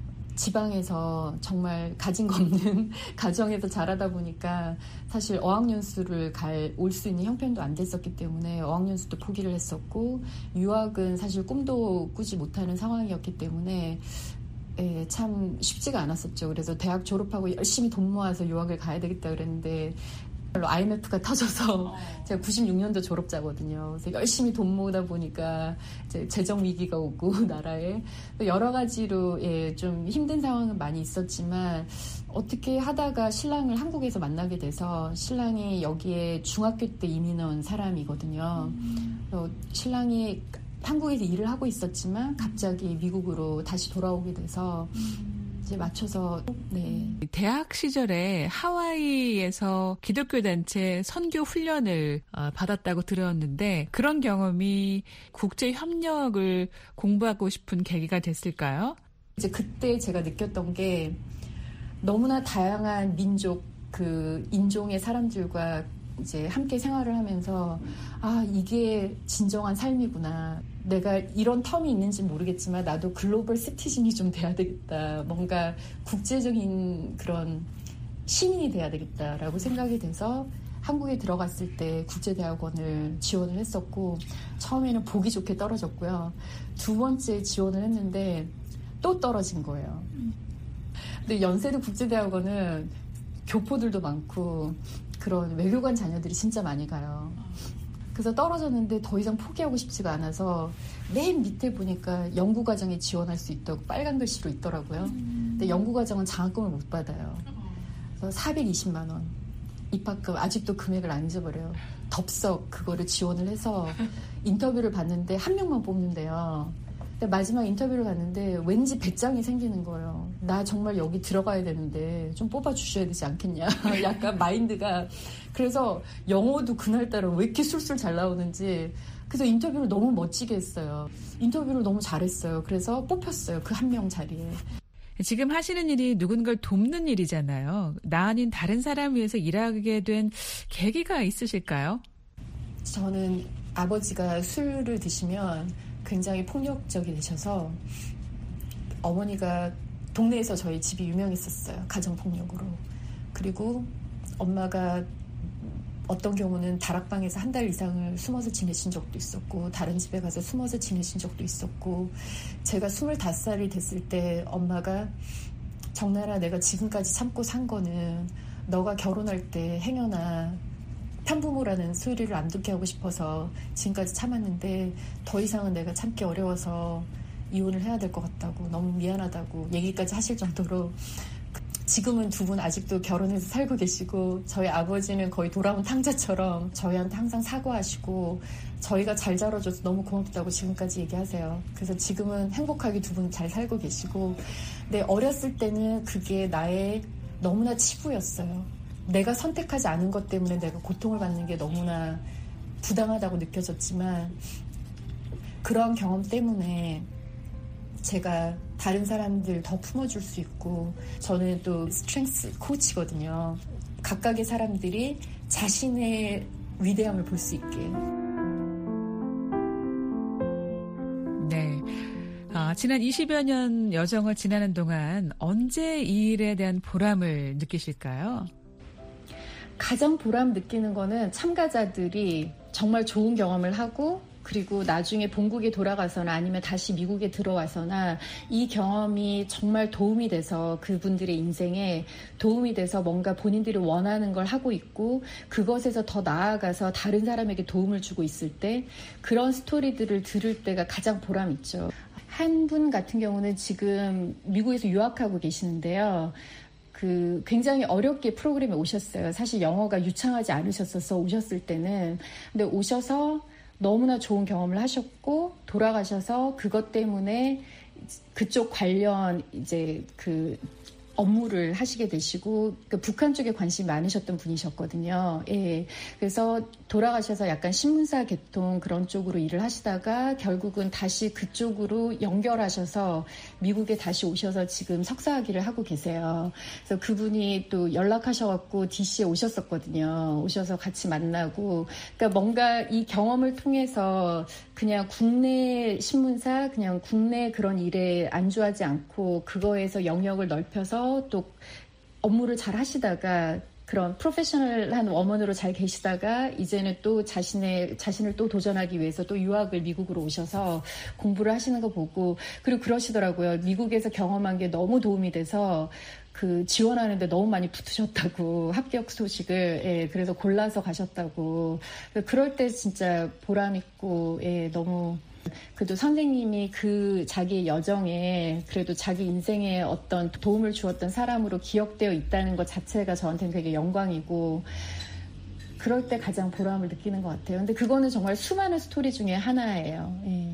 Speaker 8: 지방에서 정말 가진 거 없는 가정에서 자라다 보니까 사실 어학연수를 갈, 올 수 있는 형편도 안 됐었기 때문에 어학연수도 포기를 했었고 유학은 사실 꿈도 꾸지 못하는 상황이었기 때문에 예, 참 쉽지가 않았었죠. 그래서 대학 졸업하고 열심히 돈 모아서 유학을 가야 되겠다 그랬는데 아이엠에프가 터져서 제가 구십육 년도 졸업자거든요. 그래서 열심히 돈 모으다 보니까 이제 재정 위기가 오고 나라에 여러 가지로 예, 좀 힘든 상황은 많이 있었지만 어떻게 하다가 신랑을 한국에서 만나게 돼서 신랑이 여기에 중학교 때 이민 온 사람이거든요. 그래서 신랑이 한국에서 일을 하고 있었지만 갑자기 미국으로 다시 돌아오게 돼서 이제 맞춰서 네.
Speaker 7: 대학 시절에 하와이에서 기독교 단체 선교 훈련을 받았다고 들었는데 그런 경험이 국제 협력을 공부하고 싶은 계기가 됐을까요?
Speaker 8: 이제 그때 제가 느꼈던 게 너무나 다양한 민족 그 인종의 사람들과 이제 함께 생활을 하면서 아 이게 진정한 삶이구나. 내가 이런 텀이 있는지 모르겠지만 나도 글로벌 시티즌이 좀 돼야 되겠다. 뭔가 국제적인 그런 시민이 돼야 되겠다라고 생각이 돼서 한국에 들어갔을 때 국제대학원을 지원을 했었고 처음에는 보기 좋게 떨어졌고요. 두 번째 지원을 했는데 또 떨어진 거예요. 근데 연세대 국제대학원은 교포들도 많고 그런 외교관 자녀들이 진짜 많이 가요. 그래서 떨어졌는데 더 이상 포기하고 싶지가 않아서 맨 밑에 보니까 연구과정에 지원할 수 있다고 빨간 글씨로 있더라고요. 근데 연구과정은 장학금을 못 받아요. 그래서 사백이십만 원 입학금 아직도 금액을 안 잊어버려요. 덥석 그거를 지원을 해서 인터뷰를 봤는데 한 명만 뽑는데요. 근데 마지막 인터뷰를 갔는데 왠지 배짱이 생기는 거예요. 나 정말 여기 들어가야 되는데 좀 뽑아주셔야 되지 않겠냐. 약간 마인드가. 그래서 영어도 그날따라 왜 이렇게 술술 잘 나오는지. 그래서 인터뷰를 너무 멋지게 했어요. 인터뷰를 너무 잘했어요. 그래서 뽑혔어요. 그 한 명 자리에.
Speaker 7: 지금 하시는 일이 누군가를 돕는 일이잖아요. 나 아닌 다른 사람 위해서 일하게 된 계기가 있으실까요?
Speaker 8: 저는 아버지가 술을 드시면 굉장히 폭력적이 되셔서 어머니가 동네에서 저희 집이 유명했었어요. 가정폭력으로. 그리고 엄마가 어떤 경우는 다락방에서 한 달 이상을 숨어서 지내신 적도 있었고 다른 집에 가서 숨어서 지내신 적도 있었고 제가 스물다섯 살이 됐을 때 엄마가 정나라 내가 지금까지 참고 산 거는 너가 결혼할 때 행여나 편부모라는 소리를 안 듣게 하고 싶어서 지금까지 참았는데 더 이상은 내가 참기 어려워서 이혼을 해야 될 것 같다고 너무 미안하다고 얘기까지 하실 정도로 지금은 두 분 아직도 결혼해서 살고 계시고 저희 아버지는 거의 돌아온 탕자처럼 저희한테 항상 사과하시고 저희가 잘 자라줘서 너무 고맙다고 지금까지 얘기하세요. 그래서 지금은 행복하게 두 분 잘 살고 계시고 근데 어렸을 때는 그게 나의 너무나 치부였어요. 내가 선택하지 않은 것 때문에 내가 고통을 받는 게 너무나 부당하다고 느껴졌지만 그런 경험 때문에 제가 다른 사람들 더 품어줄 수 있고 저는 또 스트렝스 코치거든요. 각각의 사람들이 자신의 위대함을 볼 수 있게.
Speaker 7: 네. 아, 지난 이십여 년 여정을 지나는 동안 언제 이 일에 대한 보람을 느끼실까요?
Speaker 8: 가장 보람 느끼는 거는 참가자들이 정말 좋은 경험을 하고 그리고 나중에 본국에 돌아가서나 아니면 다시 미국에 들어와서나 이 경험이 정말 도움이 돼서 그분들의 인생에 도움이 돼서 뭔가 본인들이 원하는 걸 하고 있고 그것에서 더 나아가서 다른 사람에게 도움을 주고 있을 때 그런 스토리들을 들을 때가 가장 보람 있죠. 한 분 같은 경우는 지금 미국에서 유학하고 계시는데요. 그 굉장히 어렵게 프로그램에 오셨어요. 사실 영어가 유창하지 않으셨어서 오셨을 때는. 근데 오셔서 너무나 좋은 경험을 하셨고 돌아가셔서 그것 때문에 그쪽 관련 이제 그 업무를 하시게 되시고 그 북한 쪽에 관심이 많으셨던 분이셨거든요. 예. 그래서 돌아가셔서 약간 신문사 계통 그런 쪽으로 일을 하시다가 결국은 다시 그쪽으로 연결하셔서 미국에 다시 오셔서 지금 석사학위를 하고 계세요. 그래서 그분이 또 연락하셔갖고 디씨에 오셨었거든요. 오셔서 같이 만나고 그러니까 뭔가 이 경험을 통해서 그냥 국내 신문사 그냥 국내 그런 일에 안주하지 않고 그거에서 영역을 넓혀서 또 업무를 잘 하시다가 그런 프로페셔널한 워먼으로 잘 계시다가 이제는 또 자신의 자신을 또 도전하기 위해서 또 유학을 미국으로 오셔서 공부를 하시는 거 보고 그리고 그러시더라고요. 미국에서 경험한 게 너무 도움이 돼서 그 지원하는데 너무 많이 붙으셨다고 합격 소식을 예, 그래서 골라서 가셨다고 그럴 때 진짜 보람 있고 예, 너무 그래도 선생님이 그 자기의 여정에 그래도 자기 인생에 어떤 도움을 주었던 사람으로 기억되어 있다는 것 자체가 저한테는 되게 영광이고 그럴 때 가장 보람을 느끼는 것 같아요. 근데 그거는 정말 수많은 스토리 중에 하나예요. 예.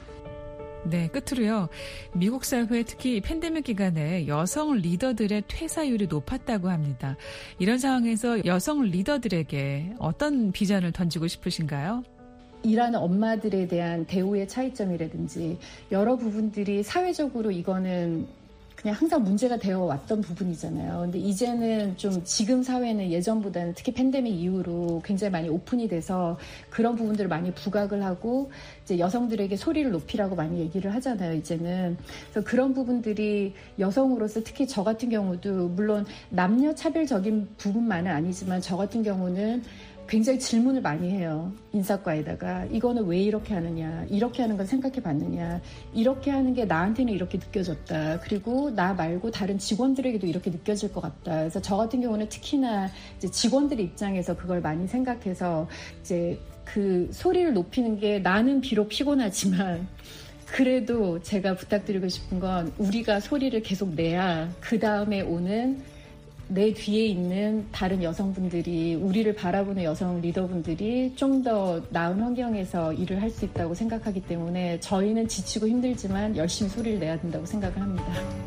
Speaker 7: 네, 끝으로요. 미국 사회 특히 팬데믹 기간에 여성 리더들의 퇴사율이 높았다고 합니다. 이런 상황에서 여성 리더들에게 어떤 비전을 던지고 싶으신가요?
Speaker 8: 일하는 엄마들에 대한 대우의 차이점이라든지 여러 부분들이 사회적으로 이거는 그냥 항상 문제가 되어 왔던 부분이잖아요. 근데 이제는 좀 지금 사회는 예전보다는 특히 팬데믹 이후로 굉장히 많이 오픈이 돼서 그런 부분들을 많이 부각을 하고 이제 여성들에게 소리를 높이라고 많이 얘기를 하잖아요, 이제는. 그래서 그런 부분들이 여성으로서 특히 저 같은 경우도 물론 남녀 차별적인 부분만은 아니지만 저 같은 경우는 굉장히 질문을 많이 해요. 인사과에다가 이거는 왜 이렇게 하느냐, 이렇게 하는 건 생각해 봤느냐, 이렇게 하는 게 나한테는 이렇게 느껴졌다. 그리고 나 말고 다른 직원들에게도 이렇게 느껴질 것 같다. 그래서 저 같은 경우는 특히나 이제 직원들의 입장에서 그걸 많이 생각해서 이제 그 소리를 높이는 게 나는 비록 피곤하지만 그래도 제가 부탁드리고 싶은 건 우리가 소리를 계속 내야 그 다음에 오는 내 뒤에 있는 다른 여성분들이 우리를 바라보는 여성 리더분들이 좀 더 나은 환경에서 일을 할 수 있다고 생각하기 때문에 저희는 지치고 힘들지만 열심히 소리를 내야 된다고 생각을 합니다.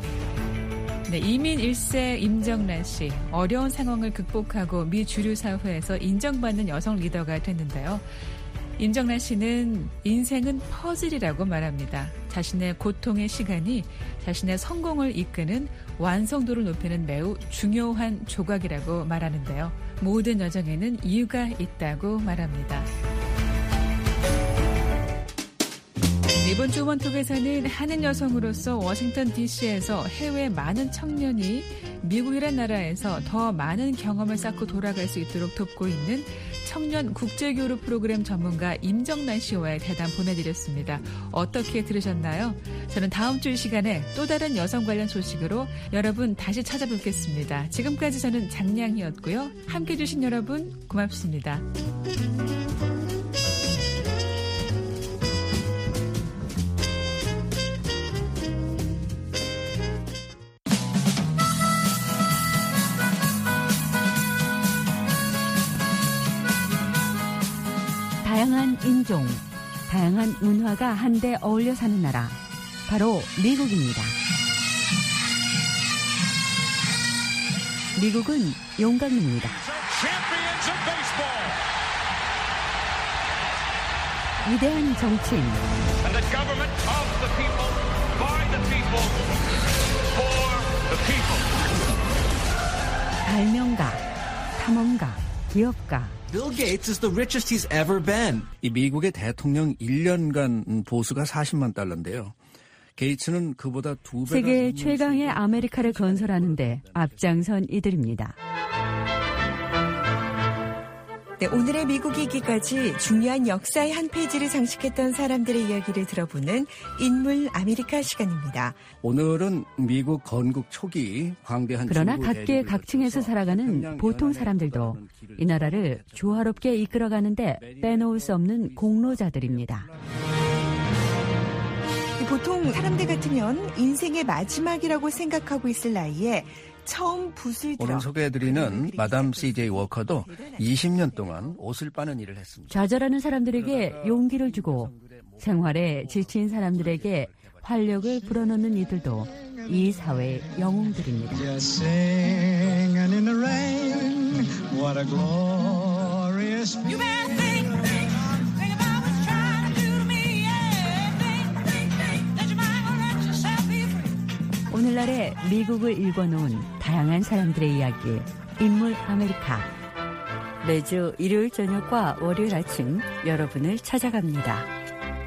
Speaker 7: 네, 이민 일 세 임정란 씨. 어려운 상황을 극복하고 미 주류 사회에서 인정받는 여성 리더가 됐는데요. 임정란 씨는 인생은 퍼즐이라고 말합니다. 자신의 고통의 시간이 자신의 성공을 이끄는 완성도를 높이는 매우 중요한 조각이라고 말하는데요. 모든 여정에는 이유가 있다고 말합니다. 이번 주 원톡에서는 하는 여성으로서 워싱턴 디씨에서 해외 많은 청년이 미국이란 나라에서 더 많은 경험을 쌓고 돌아갈 수 있도록 돕고 있는 청년 국제교류 프로그램 전문가 임정란 씨와의 대담 보내드렸습니다. 어떻게 들으셨나요? 저는 다음 주 이 시간에 또 다른 여성 관련 소식으로 여러분 다시 찾아뵙겠습니다. 지금까지 저는 장량이었고요. 함께해 주신 여러분 고맙습니다.
Speaker 9: 다양한 인종, 다양한 문화가 한데 어울려 사는 나라, 바로 미국입니다. 미국은 용광입니다. 위대한 정치인, 발명가, 탐험가, 기업가,
Speaker 10: Bill Gates is the richest he's ever been.
Speaker 11: 이 미국의 대통령 일 년간 보수가 사십만 달러인데요. 게이츠는 그보다 두 배나
Speaker 9: 세계 최강의 아메리카를 건설하는데 앞장선 이들입니다.
Speaker 1: 네, 오늘의 미국 이기까지 중요한 역사의 한 페이지를 장식했던 사람들의 이야기를 들어보는 인물 아메리카 시간입니다.
Speaker 11: 오늘은 미국 건국 초기 광대한
Speaker 9: 그러나 각계 각층에서 살아가는 보통 사람들도 이 나라를 조화롭게 이끌어가는데 빼놓을 수 없는 공로자들입니다.
Speaker 1: 보통 사람들 같으면 인생의 마지막이라고 생각하고 있을 나이에 처음 붓을 들어.
Speaker 11: 오늘 소개해드리는 마담 씨제이 워커도 이십 년 동안 옷을 빠는 일을 했습니다.
Speaker 9: 좌절하는 사람들에게 용기를 주고 생활에 지친 사람들에게 활력을 불어넣는 이들도 이 사회의 영웅들입니다.
Speaker 3: Just sing and in the rain, what a glorious
Speaker 12: You better think, think, think about what you're trying to do to me. Yeah, think, think, think that you might want to let yourself be free.
Speaker 9: 오늘날의 미국을 읽어놓은 다양한 사람들의 이야기, 인물 아메리카. 매주 일요일 저녁과 월요일 아침 여러분을 찾아갑니다.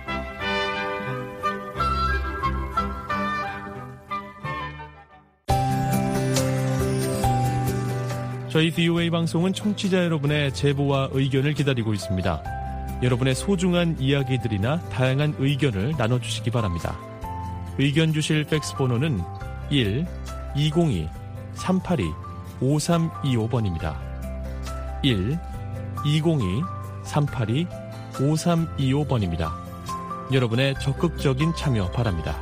Speaker 13: 저희 브이오에이 방송은 청취자 여러분의 제보와 의견을 기다리고 있습니다. 여러분의 소중한 이야기들이나 다양한 의견을 나눠주시기 바랍니다. 의견 주실 팩스 번호는 일 이공이 삼팔이 오삼이오 번입니다. 일 이공이 삼팔이 오삼이오 번입니다. 여러분의 적극적인 참여 바랍니다.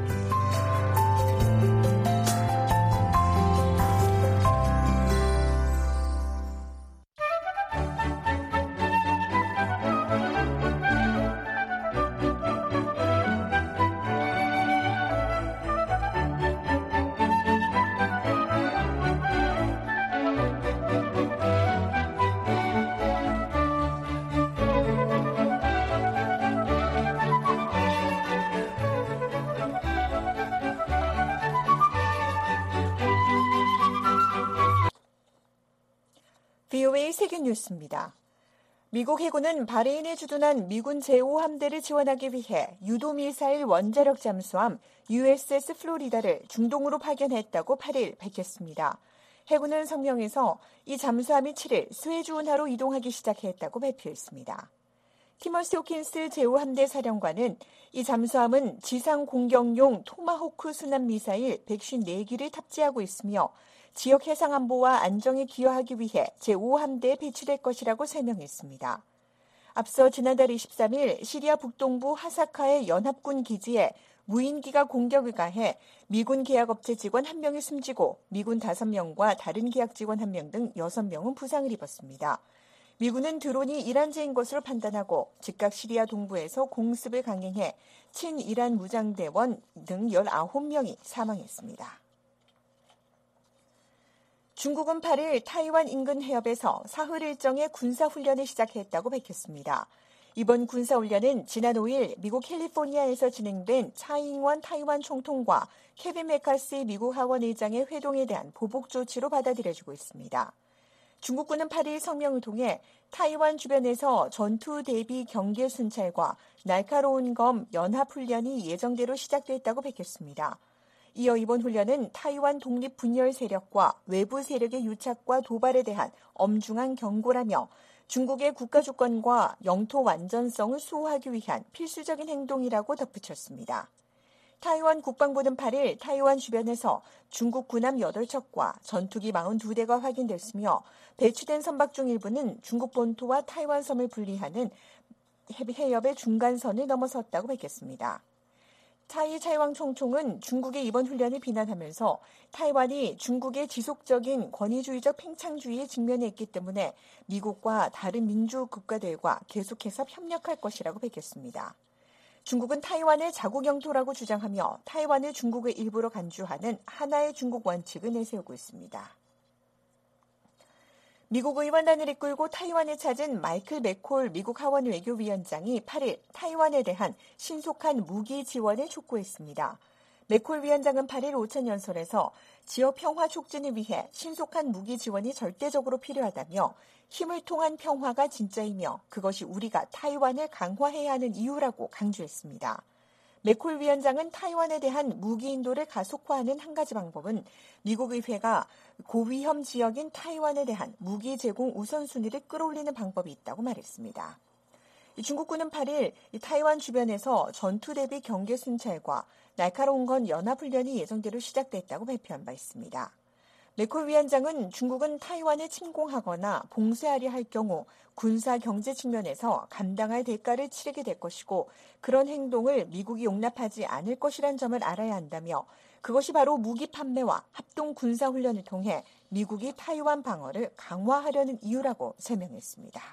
Speaker 1: 브이오에이 세계뉴스입니다. 미국 해군은 바레인에 주둔한 미군 제오 함대를 지원하기 위해 유도미사일 원자력 잠수함 유에스에스 플로리다를 중동으로 파견했다고 팔 일 밝혔습니다. 해군은 성명에서 이 잠수함이 칠 일 스웨즈 운하로 이동하기 시작했다고 발표했습니다. 티머시 호킨스 제오 함대 사령관은 이 잠수함은 지상 공격용 토마호크 순환 미사일 백오십사 기를 탑재하고 있으며 지역 해상 안보와 안정에 기여하기 위해 제오 함대에 배치될 것이라고 설명했습니다. 앞서 지난달 이십삼 일 시리아 북동부 하사카의 연합군 기지에 무인기가 공격을 가해 미군 계약업체 직원 한 명이 숨지고 미군 다섯 명과 다른 계약 직원 한 명 등 여섯 명은 부상을 입었습니다. 미군은 드론이 이란제인 것으로 판단하고 즉각 시리아 동부에서 공습을 강행해 친이란 무장대원 등 열아홉 명이 사망했습니다. 중국은 팔 일 타이완 인근 해협에서 사흘 일정의 군사훈련을 시작했다고 밝혔습니다. 이번 군사훈련은 지난 오 일 미국 캘리포니아에서 진행된 차잉원 타이완 총통과 케빈 메카시 미국 하원 의장의 회동에 대한 보복 조치로 받아들여지고 있습니다. 중국군은 팔 일 성명을 통해 타이완 주변에서 전투 대비 경계 순찰과 날카로운 검 연합훈련이 예정대로 시작됐다고 밝혔습니다. 이어 이번 훈련은 타이완 독립 분열 세력과 외부 세력의 유착과 도발에 대한 엄중한 경고라며 중국의 국가 주권과 영토 완전성을 수호하기 위한 필수적인 행동이라고 덧붙였습니다. 타이완 국방부는 팔 일 타이완 주변에서 중국 군함 여덟 척과 전투기 사십이 대가 확인됐으며 배치된 선박 중 일부는 중국 본토와 타이완 섬을 분리하는 해협의 중간선을 넘어섰다고 밝혔습니다. 차이 차이왕 총총은 중국의 이번 훈련을 비난하면서 타이완이 중국의 지속적인 권위주의적 팽창주의에 직면했기 때문에 미국과 다른 민주 국가들과 계속해서 협력할 것이라고 밝혔습니다. 중국은 타이완을 자국 영토라고 주장하며 타이완을 중국의 일부로 간주하는 하나의 중국 원칙을 내세우고 있습니다. 미국 의원단을 이끌고 타이완에 찾은 마이클 맥콜 미국 하원 외교위원장이 팔 일 타이완에 대한 신속한 무기 지원을 촉구했습니다. 맥콜 위원장은 팔 일 오천 연설에서 지역 평화 촉진을 위해 신속한 무기 지원이 절대적으로 필요하다며 힘을 통한 평화가 진짜이며 그것이 우리가 타이완을 강화해야 하는 이유라고 강조했습니다. 맥콜 위원장은 타이완에 대한 무기 인도를 가속화하는 한 가지 방법은 미국 의회가 고위험 지역인 타이완에 대한 무기 제공 우선순위를 끌어올리는 방법이 있다고 말했습니다. 중국군은 팔 일 타이완 주변에서 전투 대비 경계 순찰과 날카로운 건 연합훈련이 예정대로 시작됐다고 발표한 바 있습니다. 맥콜 위원장은 중국은 타이완을 침공하거나 봉쇄하려 할 경우 군사 경제 측면에서 감당할 대가를 치르게 될 것이고 그런 행동을 미국이 용납하지 않을 것이란 점을 알아야 한다며 그것이 바로 무기 판매와 합동 군사 훈련을 통해 미국이 타이완 방어를 강화하려는 이유라고 설명했습니다.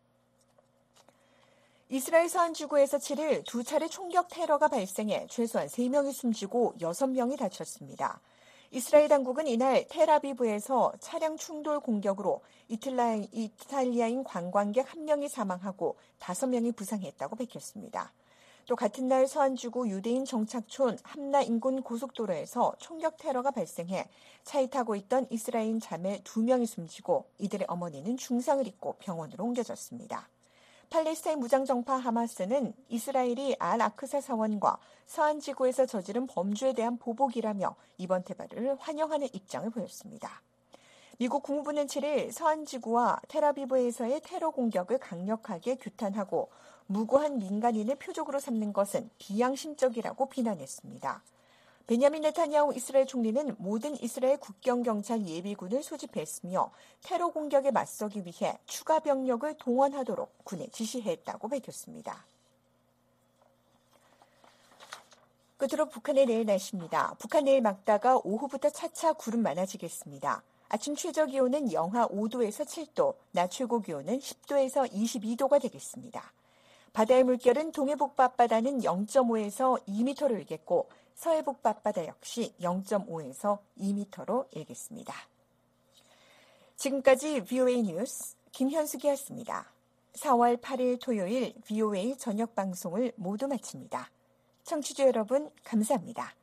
Speaker 1: 이스라엘 서안지구에서 칠 일 두 차례 총격 테러가 발생해 최소한 세 명이 숨지고 여섯 명이 다쳤습니다. 이스라엘 당국은 이날 텔아비브에서 차량 충돌 공격으로 이탈리아인 관광객 한 명이 사망하고 다섯 명이 부상했다고 밝혔습니다. 또 같은 날 서안지구 유대인 정착촌 함나 인근 고속도로에서 총격 테러가 발생해 차에 타고 있던 이스라엘 자매 두 명이 숨지고 이들의 어머니는 중상을 입고 병원으로 옮겨졌습니다. 팔레스타인 무장정파 하마스는 이스라엘이 알 아크사 사원과 서안지구에서 저지른 범죄에 대한 보복이라며 이번 테러를 환영하는 입장을 보였습니다. 미국 국무부는 칠 일 서안지구와 텔아비브에서의 테러 공격을 강력하게 규탄하고 무고한 민간인을 표적으로 삼는 것은 비양심적이라고 비난했습니다. 베냐민 네타냐후 이스라엘 총리는 모든 이스라엘 국경경찰 예비군을 소집했으며 테러 공격에 맞서기 위해 추가 병력을 동원하도록 군에 지시했다고 밝혔습니다. 끝으로 북한의 내일 날씨입니다. 북한 내일 막다가 오후부터 차차 구름 많아지겠습니다. 아침 최저기온은 영하 오 도에서 칠 도, 낮 최고기온은 십 도에서 이십이 도가 되겠습니다. 바다의 물결은 동해북 밤바다는 영 점 오에서 이 미터로 일겠고 서해북 밤바다 역시 영 점 오에서 이 미터로 일겠습니다. 지금까지 브이오에이 뉴스 김현숙이었습니다. 사월 팔일 토요일 브이오에이 저녁 방송을 모두 마칩니다. 청취자 여러분 감사합니다.